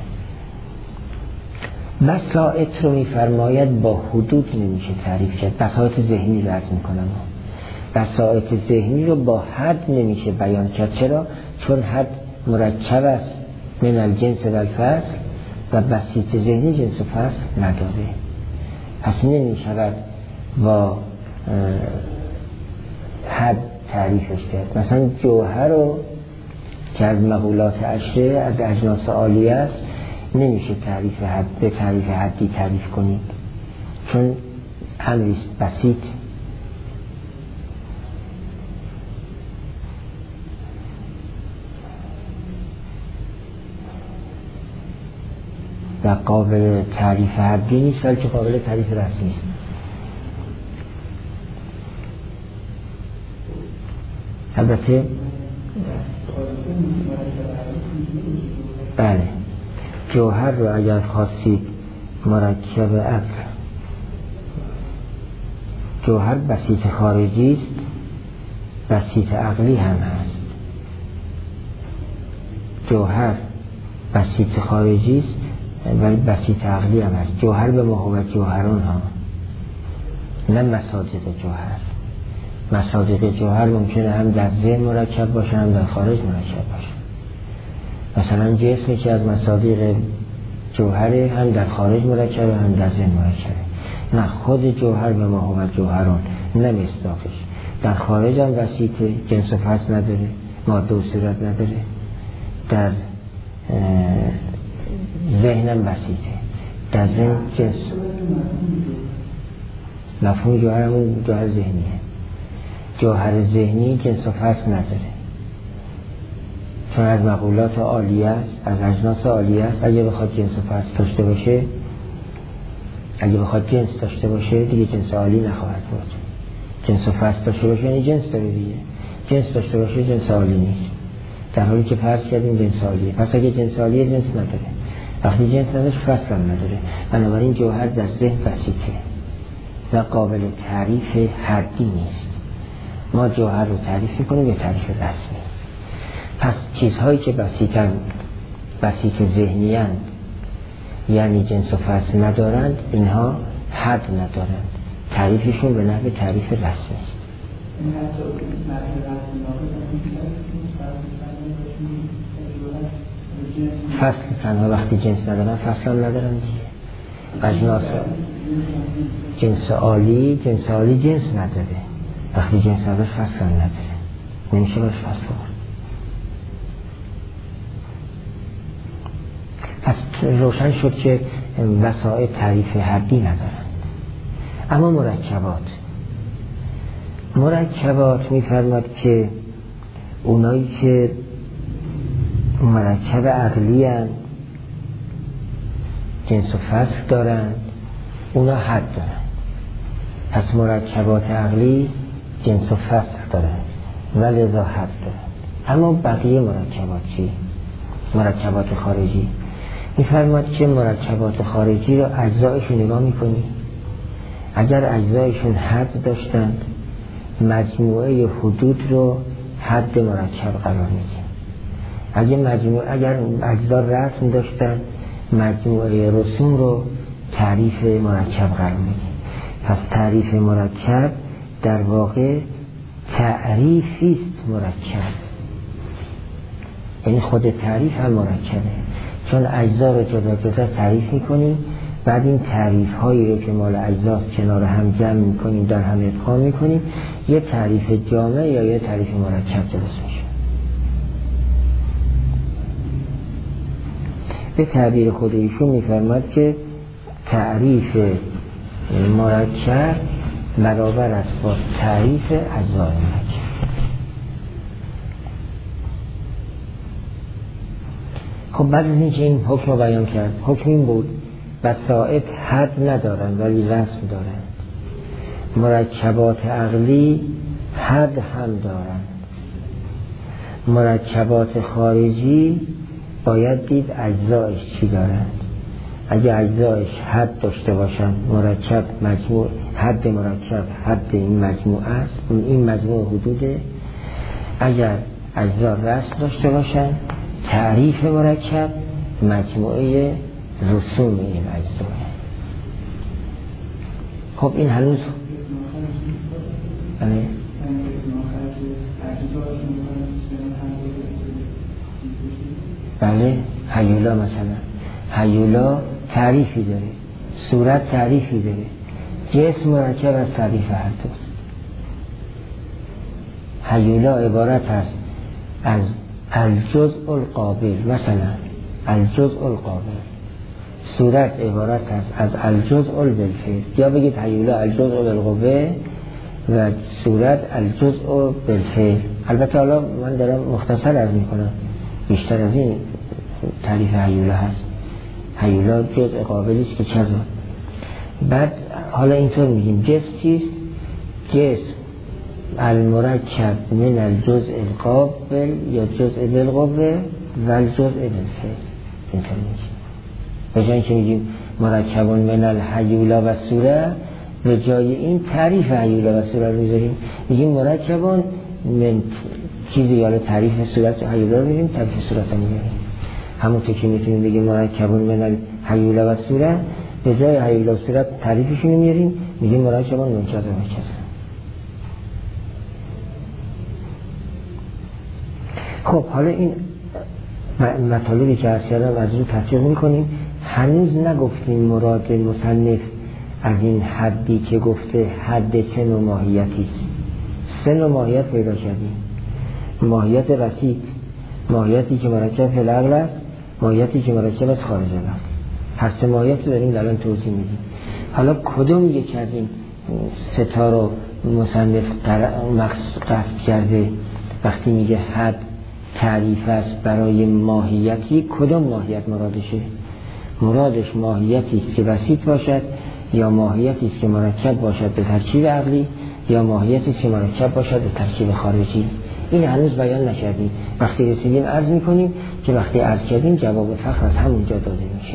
بساط رو میفرماید با حدود نمیشه تعریف کرد، بساط ذهنی رو عرض میکنم، بساط ذهنی رو با حد نمیشه بیان کرد. چرا؟ چون حد مرکب است من الجنس و الفصل و بسیط ذهنی جنس و فصل نداره، پس نمیشود با حد تعریفش کرد. مثلا جوهر رو که از مقولات عشره از اجناس عالیه است نمیشه تعریف حد به تعریف حدی تعریف کنید، چون امریست بسیط. و قابل تعریف حدی نیست، بلکه قابل تعریف رسمی است. البته بله، جوهر رو اگر خواستید مرکب عقل، جوهر بسیط خارجی است، بسیط عقلی هم هست. جوهر بسیط خارجی است ولی بسیط عقلی هم هست. جوهر به محوت جوهرون ها، نه مصادیق جوهر. مصادیق جوهر ممکنه هم در ذهن مرکب باشه هم در خارج مرکب باشه. مثلا جسمی که از مصادیق جوهره هم در خارج مرکبه هم در ذهن مرکبه. نه خود جوهر به محوت جوهرون، نه مصداقش. در خارج هم وسیطه، جنس و فصل نداره، ماده و صورت نداره. در ذهنم وسیطه، در ذهن جنس. مفهوم جوهر همون جوهر ذهنیه. جوهر ذهنی جنس و فصل نداره، چون از مقولات عالیه است، از اجناس عالیه است. اگه بخواد جنس و فصل داشته باشه، اگه بخواد جنس داشته باشه دیگه جنس عالی نخواهد بود. جنس و فصل داشته باشه یعنی جنس داره دیگه. جنس داشته باشه جنس عالی نیست، در حالی که فرض کردیم جنس عالیه. پس اگه جنس عالیه جنس نداره، وقتی جنس نداره فصل هم نداره. بنابراین جوهر در ذهن وسیطه و قابل تعریف حدی نیست. ما جوهر رو تعریف میکنیم به تعریف رسمی. پس چیزهایی که بسیطن، بسیط ذهنی‌اند، یعنی جنس و فصل ندارند، اینها حد ندارند، تعریفشون به نحو تعریف رسمی است. فصل تنها وقتی جنس ندارن فصل هم ندارن دیگه. اجناس جنس عالی، جنس عالی جنس نداره، وقتی جنس نداره فصل هم نداره، نمیشه باش فصل بود. پس روشن شد که وسائل تعریف حدی ندارن. اما مرکبات مرکبات می‌فرماد که اونایی که مرکب عقلی هستند، جنس و فصل دارند، اونا حد دارند. پس مرکبات عقلی جنس و فصل دارند و لذا حد دارند. اما بقیه مرکبات چی؟ مرکبات خارجی می‌فرماد که مرکبات خارجی رو اجزایشون نگاه می‌کنی، اگر اجزایشون حد داشتند مجموعه حدود رو حد مرکب قرار میدیم. اگه مجموع اگر اجزا رسم داشتن مجموعه رسوم رو تعریف مرکب قرار میدیم. پس تعریف مرکب در واقع تعریفی است مرکب، یعنی خود تعریف هم مرکبه، چون اجزا رو جدا جدا تعریف میکنیم، بعد این تعریف هایی رو که مال اجزاست کنار هم جمع میکنیم، در هم ادغام میکنیم، یه تعریف جامع یا یه تعریف مرکب درست میشه. به تعبیر خود ایشون میفرماد که تعریف مرکب برابر است با تعریف اجزای مرکب. خب بعد از اینکه این حکم رو بیان کرد، حکم این بود بساط حد ندارند ولی رسم دارند، مرکبات عقلی حد هم دارند، مرکبات خارجی باید دید اجزایش چی دارند. اگه اجزایش حد داشته باشند، مرکب مجموع حد مرکب حد این مجموع است، این مجموع حدوده. اگر اجزا رسم داشته باشند، تعریف مرکب مجموعه رسوم این اجزا. خب این هنوز بله بله هیولا مثلا هیولا تعریفی داره، صورت تعریفی داره، جسم مرکب از تعریف هر دوست. هیولا عبارت است از الجزء القابل، مثلا الجزء القابل. صورت عبارت است از الجزء بالفعل، یا بگید هیولا الجزء بالقوه و صورت الجزء بالفعل. البته حالا من دارم مختصر عرض میکنم، بیشتر از این تعریف هیولا هست. هیولا جزء قابلی است که چه؟ بعد حالا اینطور میگیم جسم چیست؟ جسم المرکب من الجزء القابل یا جزء بالقوه و الجزء بالفعل. اینطور میگیم. به جای اینکه میگیم مرکب من الهیولا و صورت، به جای این تعریف هیولا و صورت رو میذاریم، میگیم مرکبان من چیزی، یا تعریف صورت هیولا رو میگیم، تعریف صورت رو میگیم. همونطور که میتونیم بگیم مرکبان من الهیولا و صورت، به جای هیولا و صورت تعریفشون رو میاریم، میگیم مرکبان من کذا و کذا. خب حالا این مطالبی که عرض کردم از رو تحقیق میکنیم. هنوز نگفتیم مراد مصنف از این حدی که گفته حد چه نوع ماهیتی است. سه نوع ماهیت پیدا کردیم. ماهیت رسید، ماهیتی که مرکب فی العقل است، ماهیتی که مرکب از خارج العقل. هر سه ماهیت رو داریم الان توضیح میدیم. حالا کدوم یک از این سه تا رو مصنف قصد کرده وقتی میگه حد تعریف است برای ماهیتی؟ کدوم ماهیت مرادشه؟ مرادش ماهیتی است که بسیط باشد، یا ماهیتی است که مرکب باشد به ترکیب عقلی، یا ماهیتی است که مرکب باشد به ترکیب خارجی. این هنوز بیان نکردیم. وقتی رسیدیم عرض میکنیم که وقتی عرض کردیم جواب فخر از همونجا داده میشه.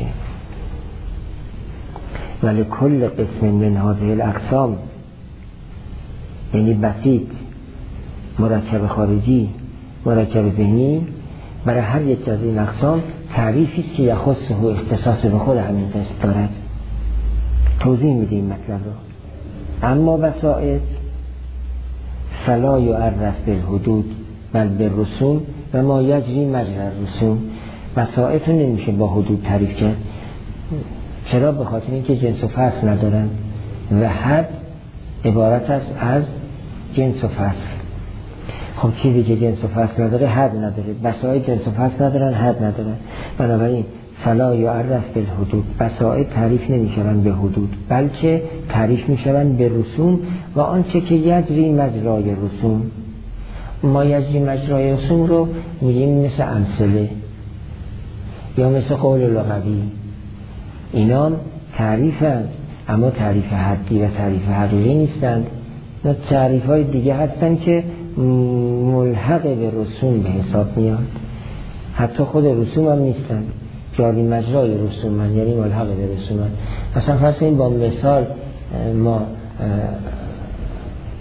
ولی کل قسم من هذه الاقسام، یعنی بسیط، مرکب خارجی، مرکب ذهنی، برای هر یک از این اقسام تعریفی است که یخص و اختصاص به خود همین قسم دارد. توضیح میدیم مطلب رو. اما بسائط فلا یعرف بالحدود بل بالرسوم و ما یجری مجری الرسوم. بسائط رو نمیشه با حدود تعریف کرد. چرا؟ به خاطر اینکه جنس و فصل ندارن و حد عبارت است از جنس و فصل. خب چیزی که جنس و فصل نداره حد نداره. بسائط جنس و فصل ندارن، حد ندارن. بنابراین فلا یعرف بالحدود، بسائط تعریف نمیشون به حدود، بلکه تعریف میشون به رسوم و آنچه که یجری مجرای رسوم. ما یجری مجرای رسوم رو میگیم مثل امثله یا مثل قول لغوی. اینا تعریفند، اما تعریف حدی و تعریف حقیقی نیستند. نه، تعریف های دیگه هستن که ملحق به رسوم به حساب میاد. حتی خود رسوم هم نیستن، جاری مجرای رسوم هست، یعنی ملحق به رسوم هست. مثلا فرض این با مثال ما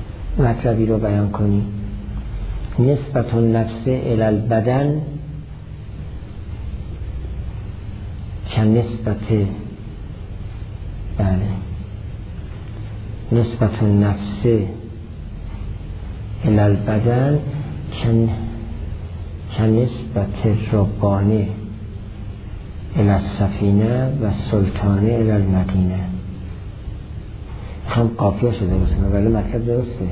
مطلبی رو بیان کنیم. نسبت النفس الی البدن که نسبت بله نسبت النفس الی البدن که نسبت ربانه الی السفینه و سلطانه الی المدینه. هم قافیه شده بسنه ولی مطلب درسته.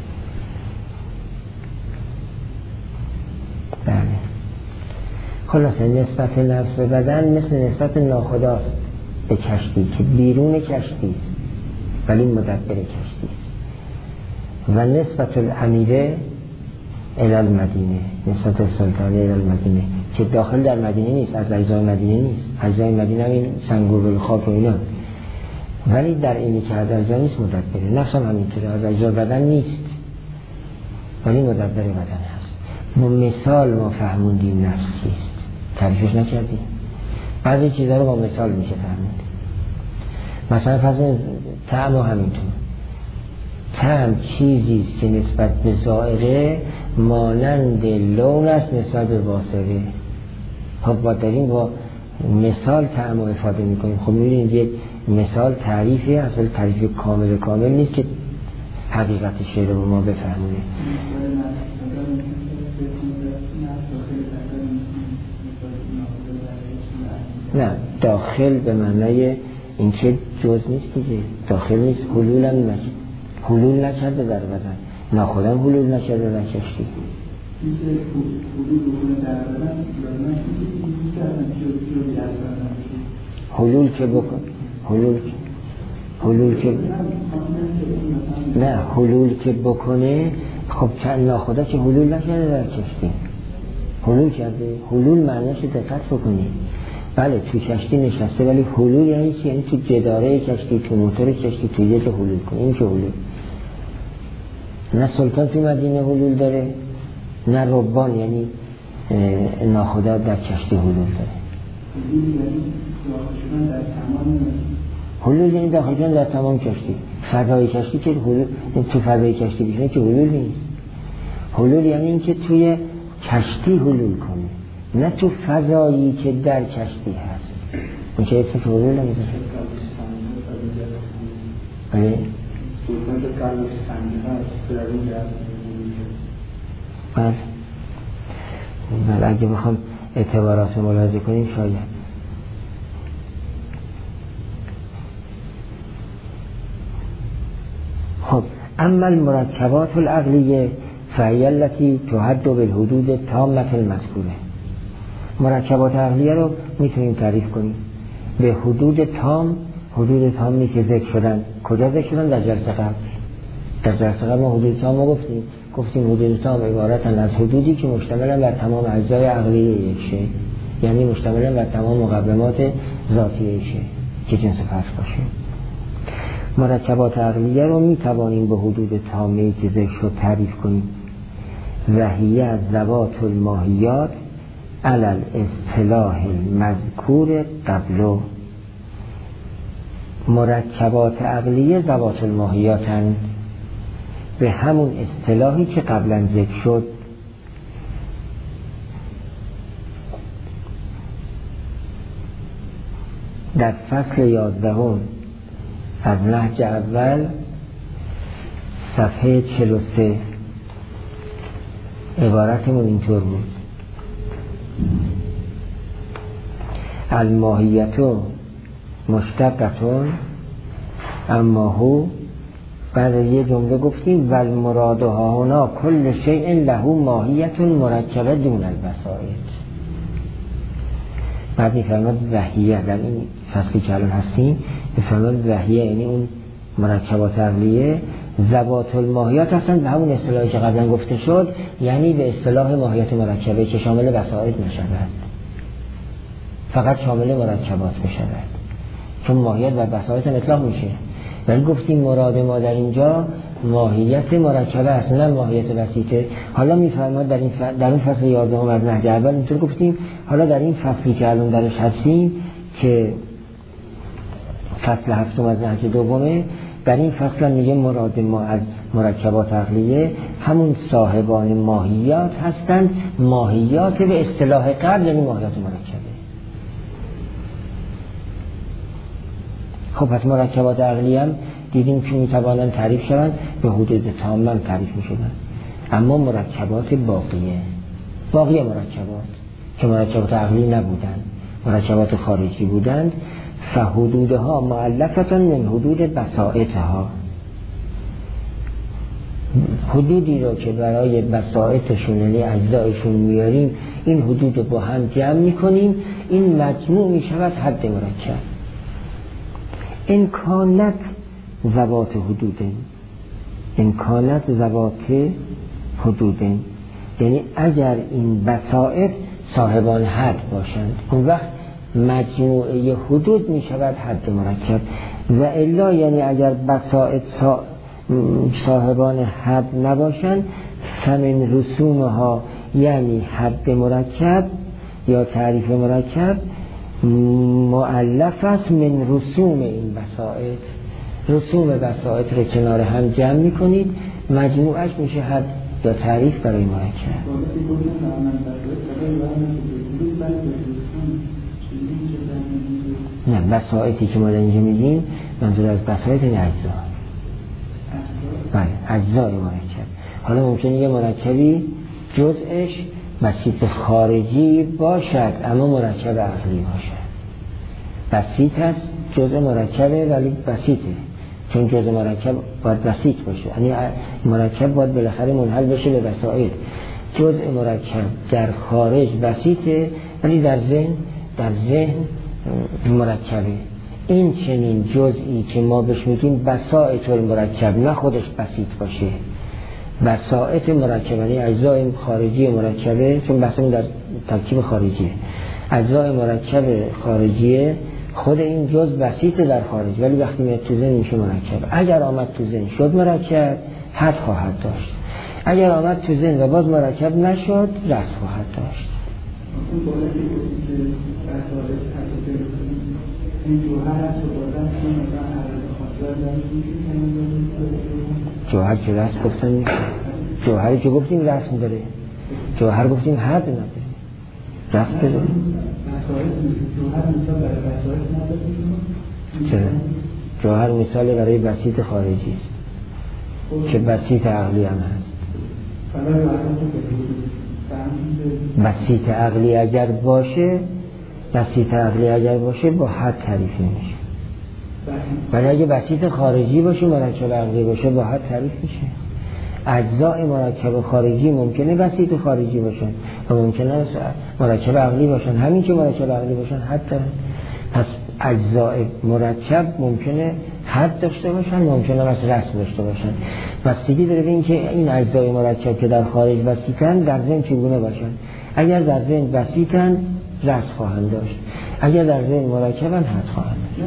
بله خلاصه نسبت نفس به بدن مثل نسبت ناخداست به کشتی که بیرون کشتی است ولی مدبر کشتی است، و نسبت الامیره الی المدینه، نسبت سلطانه الی المدینه که داخل در مدینه نیست، از اجزای مدینه نیست، اجزای مدینه این سنگور و خاک و اینا، ولی در اینی که از اجزا نیست مدبره. نفس هم همینطوره، از اجزای بدن نیست ولی مدبر بدن هست. ما مثال ما فهموندیم نفس چیست، تعریفش نکردیم. بعضی چیزها رو با مثال میشه فهمید. مثلا فضل طعم و همینطور، طعم چیزیست که نسبت به ذائقه مانند لون است نسبت به باصره. خب با داریم با مثال طعم رو افاده میکنیم. خب میبینید یک مثال تعریفی اصلا تعریف کامل کامل نیست که حقیقت شعر رو ما بفهمونه. نه داخل به معنای اینکه جز نیست دیگه، داخل نیست، حلول هم نکرده، حلول نکرده در بدن، ناخودم حلول نکرده در کشتی. حلول که بکن حلول حلول که نه حلول که بکنه خب ناخودا که حلول نکرده در کشتی، حلول کرده. حلول معنیش دقت بکنی، بله تو کشتی نشسته ولی حلول یعنی چی؟ یعنی تو جداره کشتی، تو موتور کشتی، تو یه جا حلول کنه. این که حلول نه سلطان تو مدینه حلول داره نه ربان یعنی ناخدا در کشتی حلول داره. حلول یعنی داخل شدن در تمام کشتی. فضای کشتی که حلول تو فضای کشتی بشنه که حلول نیست. حلول یعنی این که توی کشتی حلول کنه نه تو فضایی که در کشتی هست. این که اسم حلول نمیده. بله بله بله اگه بخوام اعتبارات ملاحظه کنیم شاید. خب اما المرکبات العقلیه فهی التي تحد بالحدود تامه المذکوره. مرکبات عقلیه رو میتونیم تعریف کنیم به حدود تام. حدود تامی که ذکر شدن کجا ذکر شدن؟ در جلسه قبل. در جلسه قبل ما حدود تام رو گفتیم گفتیم حدود تام عبارتن از حدودی که مشتملن بر تمام اجزای عقلیه یک شی، یعنی مشتملن بر تمام مقومات ذاتی شی که جنس فرد باشه. مرکبات عقلیه رو میتوانیم به حدود تامی که ذکر شد تعریف کنیم. وهیه از ذوات الماهیات علی الاصطلاح المذکور قبله. مرکبات عقلیه ذوات الماهیاتن به همون اصطلاحی که قبلا ذکر شد. در فصل یازدهم از نهج اول صفحه چهل و سه عبارتمون اینطور بود: الماهیتو مشتقتون اما هو. بعد یه جمله گفتیم ول مراد ها هنا کل شیء له ماهیت مرکبه دون البسائط. بعد میفرماد وحیه، در این فصلی که الان هستیم میفرماد وحیه یعنی اون مرکبات عقلیه ذوات الماهیات هستن به همون اصطلاحی که قبلا گفته شد، یعنی به اصطلاح ماهیت مرکبه که شامل بسائط نشود، فقط شامل مرکبات بشود، چون ماهیت و بسائط اطلاق میشه. ولی گفتیم مراد ما در اینجا ماهیت مرکبه است نه ماهیت بسیطه. حالا میفرماد در این ف... در این فصل یازدهم از نهج اول اینطور گفتیم. حالا در این فصلی که الان درش هستیم که فصل هفتم از نهج دومه، در این فصل میگه مراد ما از مرکبات عقلیه همون صاحبان ماهیات هستند. ماهیات به اصطلاح قبل یعنی ماهیات مرکبه. خب پس مرکبات عقلی هم دیدیم که میتوانن تعریف شوند، به حدود تام هم تعریف میشدن. اما مرکبات باقیه باقی مرکبات که مرکبات عقلی نبودند، مرکبات خارجی بودند، فحدودها مؤلفتان من حدود بساطها، حدودی رو که برای بساطشون یعنی اجزایشون میاریم این حدود رو با هم جمع میکنیم، این مجموع میشود حد مرکب. امکانت ذوات حدودن، امکانت ذوات حدودن یعنی اگر این بساط صاحبان حد باشند اون وقت مجموعه حدود میشود حد مرکب، و الا یعنی اگر بساط صاحبان حد نباشند فمن رسومها یعنی حد مرکب یا تعریف مرکب مؤلف است من رسوم این بساط. رسوم بساط رو کنار هم جمع میکنید مجموعش میشه حد یا تعریف برای مرکب. نه بساطی که ما در اینجا میگیم منظور از بساط این اجزا، بله اجزای مرکب. حالا ممکنه یه مرکبی جزءش بسیط خارجی باشد اما مرکب عقلی باشد. بسیط هست جزء مرکبه ولی بسیطه، چون جزء مرکب باید بسیط باشه، یعنی مرکب باید بالاخره منحل بشه به بساط. جزء مرکب در خارج بسیطه ولی در ذهن در ذهن مرکبه. این چنین جزئی که ما بهش میگیم بساط المرکب، نه خودش بسیط باشه، بساط مرکب یعنی اجزای خارجی مرکبه، چون بحثمون در ترکیب خارجیه، اجزای مرکب خارجیه، خود این جز بسیط در خارج ولی وقتی میاد تو ذهن میشه مرکب. اگر آمد تو ذهن شد مرکب حد خواهد داشت، اگر آمد تو ذهن و باز مرکب نشد رس خواهد داشت. جوهر که رس گفتن، جوهری که گفتیم رسم داره، جوهر گفتیم حد نداره، رسم داره. چرا؟ جوهر مثال برای بسیط خارجی است که بسیط عقلی هم هست. بسیط عقلی اگر باشه بسیط عقلی اگر باشه با حد تعریف نمیشه، ولی اگه بسیط خارجی باشه مرکب عقلی باشه با حد تعریف میشه. اجزای مرکب خارجی ممکنه بسیط خارجی باشن و ممکنه مرکب عقلی باشن، همین که مرکب عقلی باشن حد دارن. پس اجزای مرکب ممکنه حد داشته باشن، ممکنه مثل رسم داشته باشن. بستگی داره به این که این اجزای مرکب که در خارج بسیطن در ذهن چگونه باشن. اگر در ذهن بسیطن رسم خواهند داشت، اگر در ذهن مرکبن حد خواهند داشت.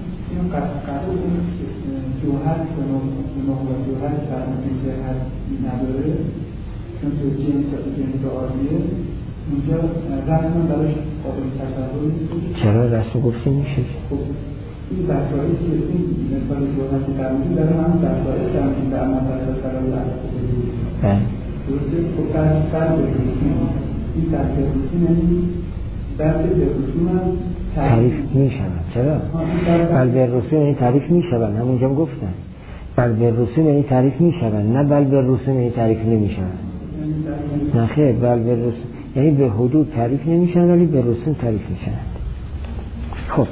جوهر که نقل جوهر فرمودیم که حد نداره، چون تو جنس و جنس عالیه اونجا رسم براش قابل تصور نیست. چرا رسم گفتیم میشه؟ خب این بساطی که این مثال جوهر که فرمودیم داره هم بساطی فرمودیم در عمل بساطی فرمودیم در عمل بساطی درسته؟ خب فرد به رسوم این فرد به رسوم یعنی درد به رسوم هم تعریف می شود. چرا؟ بل به رسوم یعنی تعریف می شود، همونجا گفتن بل به رسوم یعنی تعریف می شود، نه بل به رسوم یعنی تعریف نمی شود. نه خیر، بل به رسوم یعنی به حدود تعریف نمی شود ولی به رسوم تعریف می شود. خب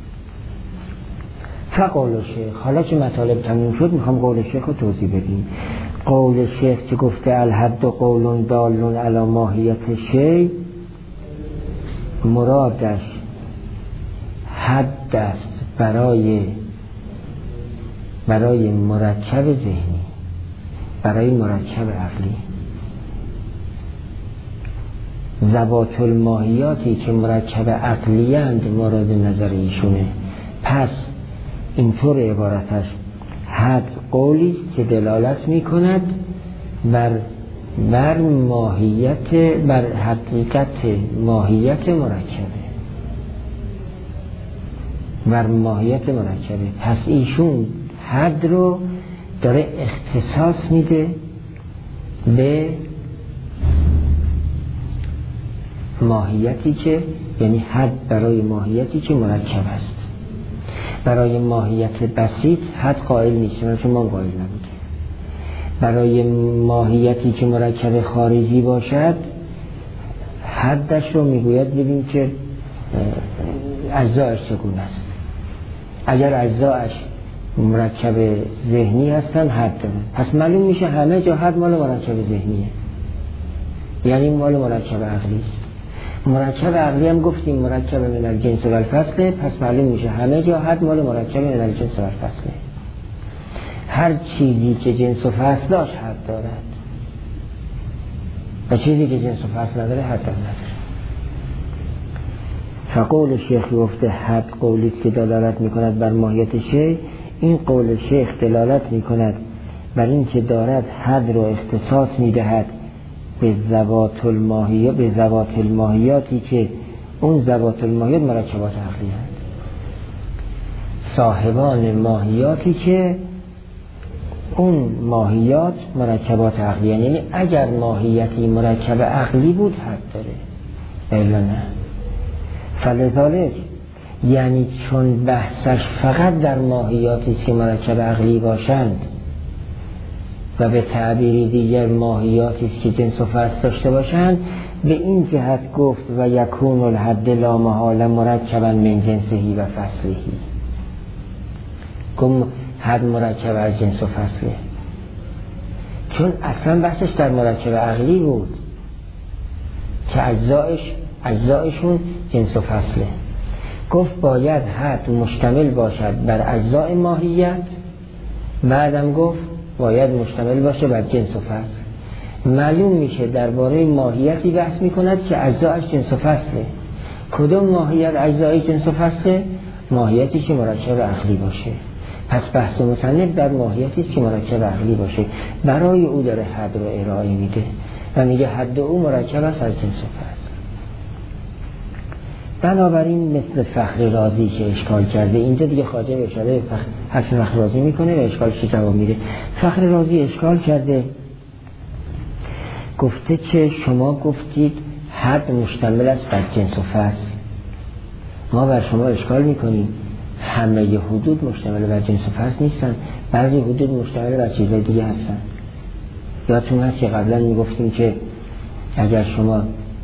تا قول شیخ، حالا که مطالب تموم شد میخوام قول شیخ رو توضیح بدیم. قول شیخ که گفته الحد قول دال علی ماهیت شی، مرادش حد است برای برای مرکب ذهنی، برای مرکب عقلی. ذوات الماهیاتی که مرکب عقلی اند مورد نظر ایشونه. پس اینطور عبارتش حد قولی که دلالت می کند بر بر ماهیت، بر حقیقت ماهیت مرکبه، بر ماهیت مرکبه. پس ایشون حد رو داره اختصاص میده به ماهیتی که، یعنی حد برای ماهیتی که مرکب است. برای ماهیت بسیط حد قائل نیست، چون ما قائل نبودیم. برای ماهیتی که مرکب خارجی باشد حدش رو میگوید ببین که اجزایش چگونه است. اگر اجزایش مرکب ذهنی هستن حد دارن، پس معلوم میشه همه جا حد مال مرکب ذهنیه، یعنی مال مرکب عقلی است. مرکب عقلی هم گفتیم مرکب من الجنس و الفصله، پس معلوم میشه همه جا حد مال مرکب من الجنس و الفصله. هر چیزی که جنس و فصل داشت حد دارد و چیزی که جنس و فصل نداره حد نداره. فقول شیخ گفته حد قولی که دلالت میکند بر ماهیت شیء. این قول شیخ دلالت میکند بر این که دارد حد رو اختصاص میدهد به ذوات الماهیات، به ذوات الماهیاتی که اون ذوات الماهیات مرکبات عقلی هست، صاحبان ماهیاتی که اون ماهیات مرکبات عقلی هست. یعنی اگر ماهیتی مرکب عقلی بود حد داره، الا نه. فلذالک یعنی چون بحثش فقط در ماهیاتی است که مرکب عقلی باشند و به تعبیری دیگر ماهیاتی است که جنس و فصل داشته باشند، به این جهت گفت و یکون الحد لا محاله مرکبا من جنسهی و فصلهی. گم حد مرکب از جنس و فصله، چون اصلا بحثش در مرکب عقلی بود که اجزایش اجزایشون جنس و فصله. گفت باید حد مشتمل باشد بر اجزای ماهیت، بعدم گفت باید مشتمل باشه بر جنس و فصل. معلوم میشه درباره ماهیتی بحث میکند که اجزایش جنس و فصله. کدوم ماهیت اجزای جنس و فصله؟ ماهیتی که مرکب عقلی باشه. پس بحث مصنف در ماهیتی که مرکب عقلی باشه، برای او داره حد رو ارائه میده و میگه حد او مرکب است از جنس و فصل. بنابراین مثل فخر رازی که اشکال کرده، اینجا دیگه خواجه به اشاره حرف فخر رازی میکنه و اشکالش جواب میده. فخر رازی اشکال کرده، گفته که شما گفتید حد مشتمل است بر جنس و فصل. ما بر شما اشکال میکنیم همه حدود مشتمل بر جنس و فصل نیستن، بعضی حدود مشتمل بر چیزهای دیگه هستن. یادتون هست که قبلا میگفتیم که اگر شما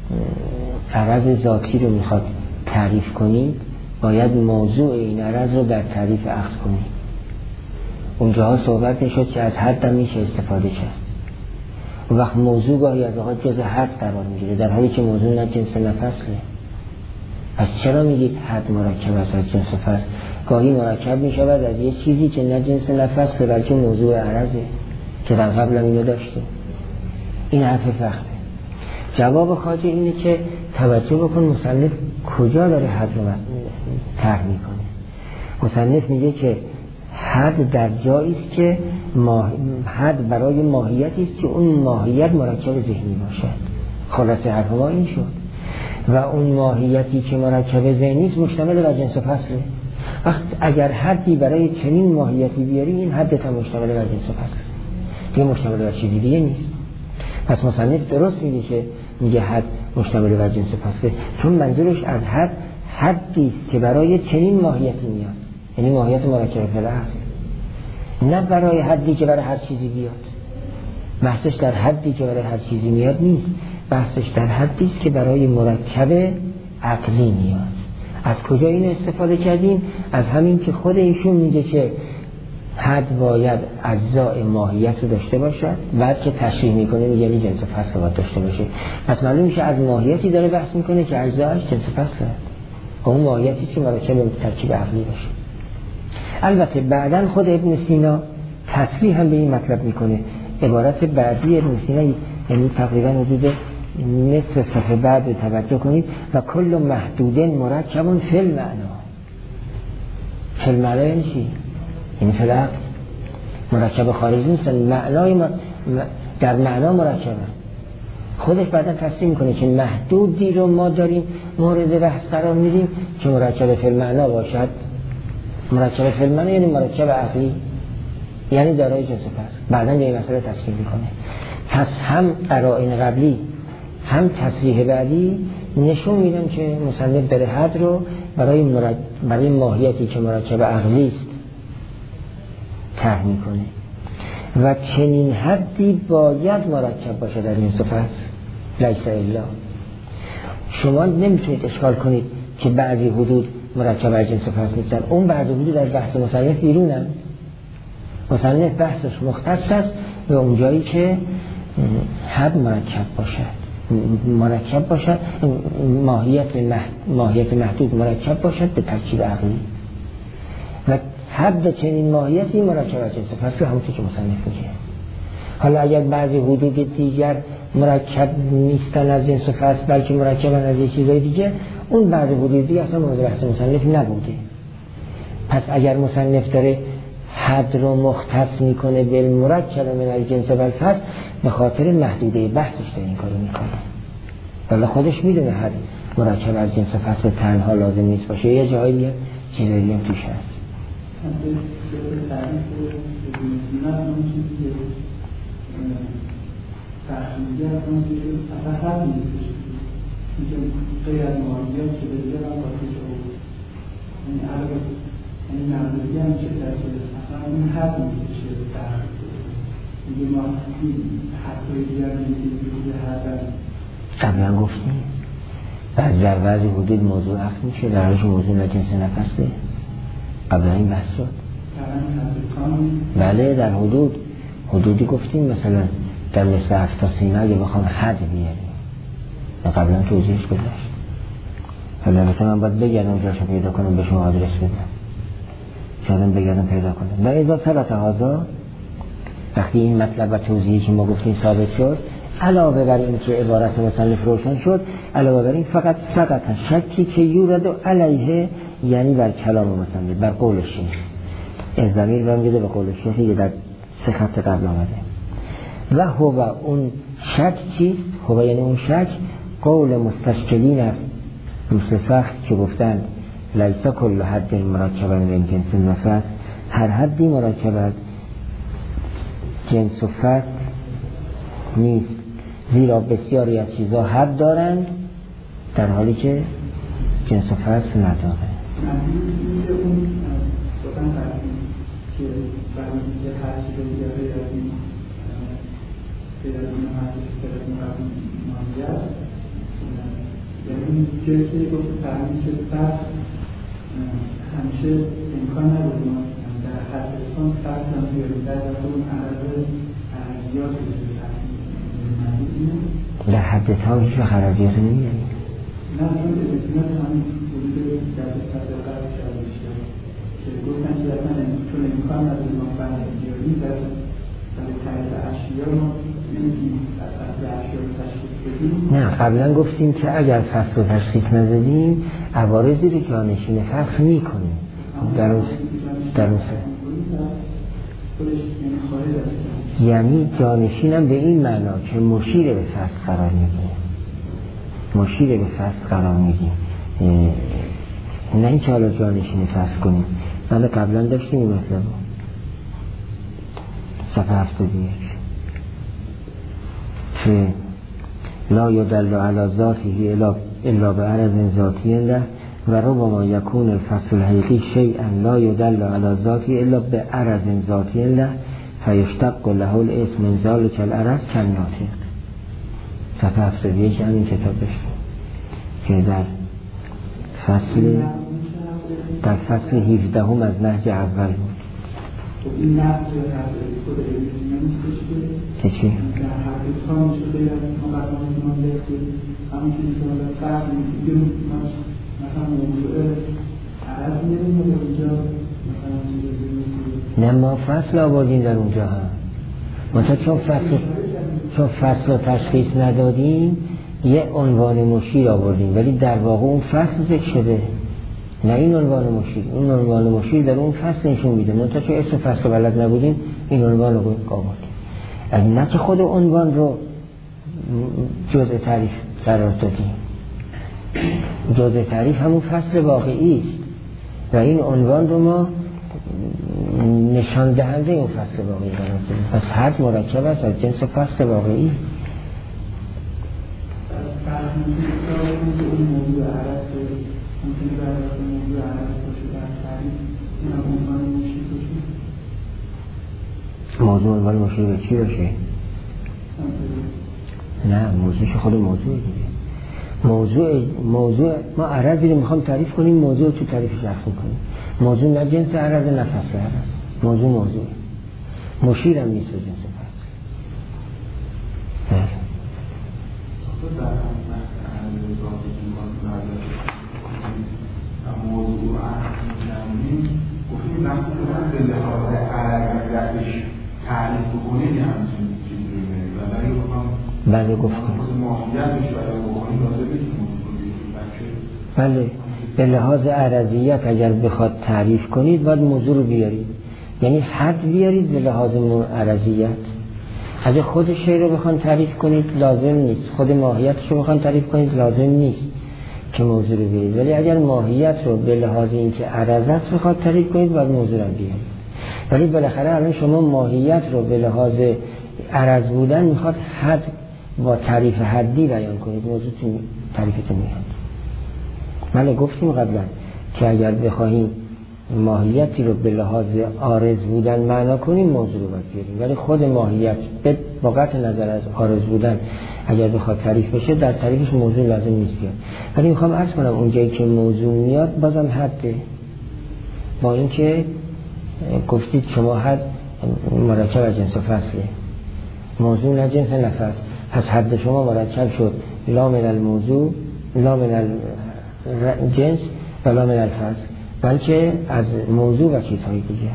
عرض ذاتی رو میخواد تعریف کنید، باید موضوع این عرض رو در تعریف اخذ کنید. اونجاها صحبت میشد که از حد هم میشه استفاده کرد. اون وقت موضوع گاهی از آقا جز حد قرار میگیره، در حالی که موضوع نه جنس نه فصله. پس چرا میگید حد مرکب است از جنس و فصل؟ گاهی مرکب میشود از یه چیزی که نه جنس نه فصله، بلکه موضوع عرضه که در قبل هم اینو داشته. این حرف فخره. جواب خواجه اینه که توجه بکن مصنف کجا داره حد رو طرح میکنه. مصنف میگه که حد در جایی است که ماه... حد برای ماهیتی است که اون ماهیت مرکب ذهنی باشد. خلاصه حرف ما این شد. و اون ماهیتی که مرکب ذهنی است مشتمل بر جنس و فصله. وقت اگر حدی برای چنین ماهیتی بیاری، این حدت هم مشتمل بر جنس و فصل، دیگه مشتمل بر چیزی دیگه نیست. پس مصنف درست میگه که میگه حد مشتمل بر جنس و فصله، چون منظورش از حد حدی است که برای چنین ماهیتی میاد، یعنی ماهیت مرکب فلح، نه برای حدی که برای هر چیزی بیاد. بحثش در حدی که برای هر چیزی میاد نیست، بحثش در حدی است که برای مرکب عقلی میاد. از کجا اینو استفاده کردیم؟ از همین که خود ایشون میگه که حد باید اجزای ماهیت رو داشته باشد، بعد که تشریح میکنه میگه یعنی جنس و فصل باید داشته باشه. پس معلوم میشه از ماهیتی داره بحث میکنه که اجزایش جنس و فصل هست، اون ماهیتی که مرکب ترکیب عقلی باشه. البته بعداً خود ابن سینا تصریح هم به این مطلب میکنه. عبارت بعدی ابن سینا یعنی تقریبا حدود نصف صفحه بعد توجه کنید، و کل محدود مرکب فی المعنا. فی المعنا یعنی چی؟ یعنی فی العقل. مرکب خارجی نیستن، معنای م... در معنا مرکبه. خودش بعدا تصریح میکنه که محدودی رو ما داریم مورد بحث قرار میدیم که مرکب فی المعنا باشد. مرکب فی المعنا یعنی مرکب عقلی، یعنی دارای جنس و فصل. بعدا به این مسئله تصریح میکنه. پس هم قرائن قبلی هم تصریح بعدی نشون میدن که مصنف داره حد رو برای مرک... برای ماهیتی که مرکب عقلی است طرح میکنه و چنین حدی باید مرکب باشه در این صفت لیس الا. شما نمیتونید اشکال کنید که بعضی حدود مرکب از جنس فصل نیستن. اون بعضی حدود در بحث مصنف بیرونن. مصنف بحثش مختص است به اونجایی که حد مرکب باشد مرکب باشد ماهیت محد... ماهیت محدود مرکب باشد به ترکیب عقلی و حد چنین ماهیتی مرکب از جنس فصل همونطور که مصنف میگه. حالا اگر بعضی حدود دیگر مرکب نیستن از جنس فصل بلکه مرکبن از یک چیزای دیگه، اون بعضی حدود دیگه اصلا مورد بحث مصنف نبوده. پس اگر مصنف داره حد رو مختص میکنه به مرکب من الجنس و الفصل به خاطر محدوده بحثش داره این کارو میکنه. ولی خودش میدونه حد مرکب از جنس فصل تنها لازم نیست باشه، یه جایی دیگه چیزایی دیگه توش هست. تحصیلی از اون که اصلا حد نیستش میگه غیر از ماهیت که به دیگه هم باید شد یعنی علاقه یعنی نظری هم چه درجه اصلا این حد نیستش که به تحصیل میگه ما حدهای دیگر میگه حد قبلا گفتیم بعد در بعضی حدود موضوع عقل میشه در حالش موضوع نجنس نفسه. قبلا این بحث شد. بله در حدود حدودی گفتیم مثلا در مثل افتاسینه اگه بخوام حد بیاریم و قبلا توضیحش گذاشت. حالا مثلا من باید بگردم جاشو پیدا کنم به شما آدرس بدم شاید بگردم پیدا کنم. و ازا ثبت هذا وقتی این مطلب و توضیحی که ما گفتیم ثابت شد علاوه بر این که عبارت مصنف روشن شد علاوه بر این فقط سقط شکی که یورد علیه یعنی بر کلام مصنف بر قول شیخ از ضمیر برمیگرده به قول شیخ که در سه خط قبل آمده و هو اون شک چیست؟ هو یعنی اون شک قول مستشکلین است دوست فخر که گفتن لیسا کل حد مرکب من جنس نفس هر حدی مرکب از جنس و فصل نیست زیرا بسیاری از چیزها حد دارند در حالی که جنس و فصل نداره. که برای یه حرشی رو دیگه غیر از این غیر از این حرشی که غیر از این قبل مانده است یعنی جایی که گفت فرمی که فرق همیشه امکان نداره در حرفستان فرق هم بیاریم در از اون عرض عرضیات رو در حد تا هیچ و خرجیات نمیاریم نه چون ادفینات همین حدود در حد قرد شده که گفتن که اصلا چون امکان نداره ما فهم بیاریم در طریق اشیا ما نمیتونیم فصل اشیا رو تشخیص بدیم. نه قبلا گفتیم که اگر فصل رو تشخیص ندادیم عوارضی رو جانشین فصل میکنیم در اون در اون یعنی جانشین هم به این معنا که مشیر به فصل قرار میگیم مشیر به فصل قرار میگیم نه این که حالا جانشین فصل کنیم. بله قبلا داشتیم این مطلب صفحه هفتاد و یک که لا یدل علی ذاته الا به عرض ذاتی له و ربما یکون الفصل الحقیقی شیئا لا یدل علی ذاته الا به عرض ذاتی له فیشتق له الاسم من ذلک العرض کالناطق. صفحه هفتاد و یک همین کتاب داشتیم که در فصل در فصل هفده هم از نهج اول بود. این نهج خود نیستش که چی؟ در حقیقت ها میشه خیلی از مقدمات ما داشتیم همون که میشه در فرق میگیم مثلا موضوع عرض میریم و اونجا نه ما فصل آوردیم در اونجا هم مثلا چون فصل چون فصل رو تشخیص ندادیم یه عنوان مشیر آوردیم ولی در واقع اون فصل ذکر شده نه این عنوان مشیر. اون عنوان مشیر در اون فصل نشون میده منتها چون اسم فصل بلد نبودیم این عنوان رو آوردیم نه که خود عنوان رو جزء تعریف قرار دادیم. جزء تعریف همون فصل واقعی است و این عنوان رو ما نشان دهنده اون فصل واقعی قرار دادیم. پس حد مرکب است از جنس فصل واقعی. اون موضوع عرض ممکنه برای موضوع عنوان مشیر به چی باشه؟ نه موضوعش خود موضوع دیگه. موضوع موضوع ما عرضی رو میخوام تعریف کنیم، موضوع تو تعریفش عرض کنیم. موضوع نه جنس عرض نه فصل عرض، موضوع موضوع مشیر هم نیست جنس فصل. موضوع عرضی گفتیم نمید که به لحاظ عرضیتش تعریف بکنیم یه همچین چیزی رو میریم و برای بکنم بله گفتیم ماهیتش برای بکنیم لازم نیست موضوع بله به لحاظ عرضیت اگر بخواد تعریف کنید باید موضوع رو بیارید، یعنی حد بیارید به لحاظ عرضیت. اگر خود شی رو بخوان تعریف کنید لازم نیست، خود ماهیتش رو بخوان تعریف کنید لازم نیست که موضوع رو بیارید، ولی اگر ماهیت رو به لحاظ اینکه عرض است بخواد تعریف کنید باید موضوع رو بیارید. ولی بالاخره الان شما ماهیت رو به لحاظ عرض بودن میخواد حد با تعریف حدی بیان کنید، موضوعتون تعریفتون میاد. من گفتیم قبلا که اگر بخواهیم ماهیتی رو به لحاظ عارض بودن معنا کنیم موضوع رو باید بیاریم، ولی خود ماهیت به قطع نظر از عارض بودن اگر بخواد تعریف بشه در تعریفش موضوع لازم نیست بیاد. ولی میخوام عرض کنم اونجایی که موضوع میاد بازم حده، با اینکه گفتید شما حد مرکب از جنس و فصله، موضوع نه جنس نه فصل، پس حد شما مرکب شد لا من الموضوع لا من الجنس و لا من الفصل، بلکه از موضوع و چیزهای دیگه.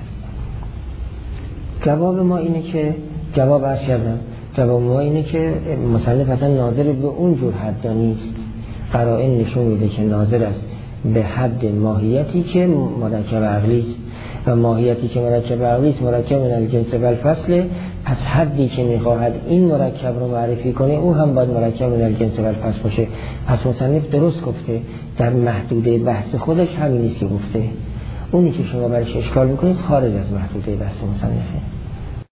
جواب ما اینه که جواب عرض کردم جواب ما اینه که مصنف اصلا ناظر به اون جور حد نیست، قرائن نشون میده که ناظر است به حد ماهیتی که مرکب عقلی است و ماهیتی که مرکب عقلی است مرکب من الجنس و الفصل، پس حدی که میخواهد این مرکب رو معرفی کنه او هم باید مرکب من الجنس و الفصل باشه. پس مصنف درست گفته، در محدوده بحث خودش همین نیست که گفته، اونی که شما برش اشکال میکنید خارج از محدوده بحث مصنفه.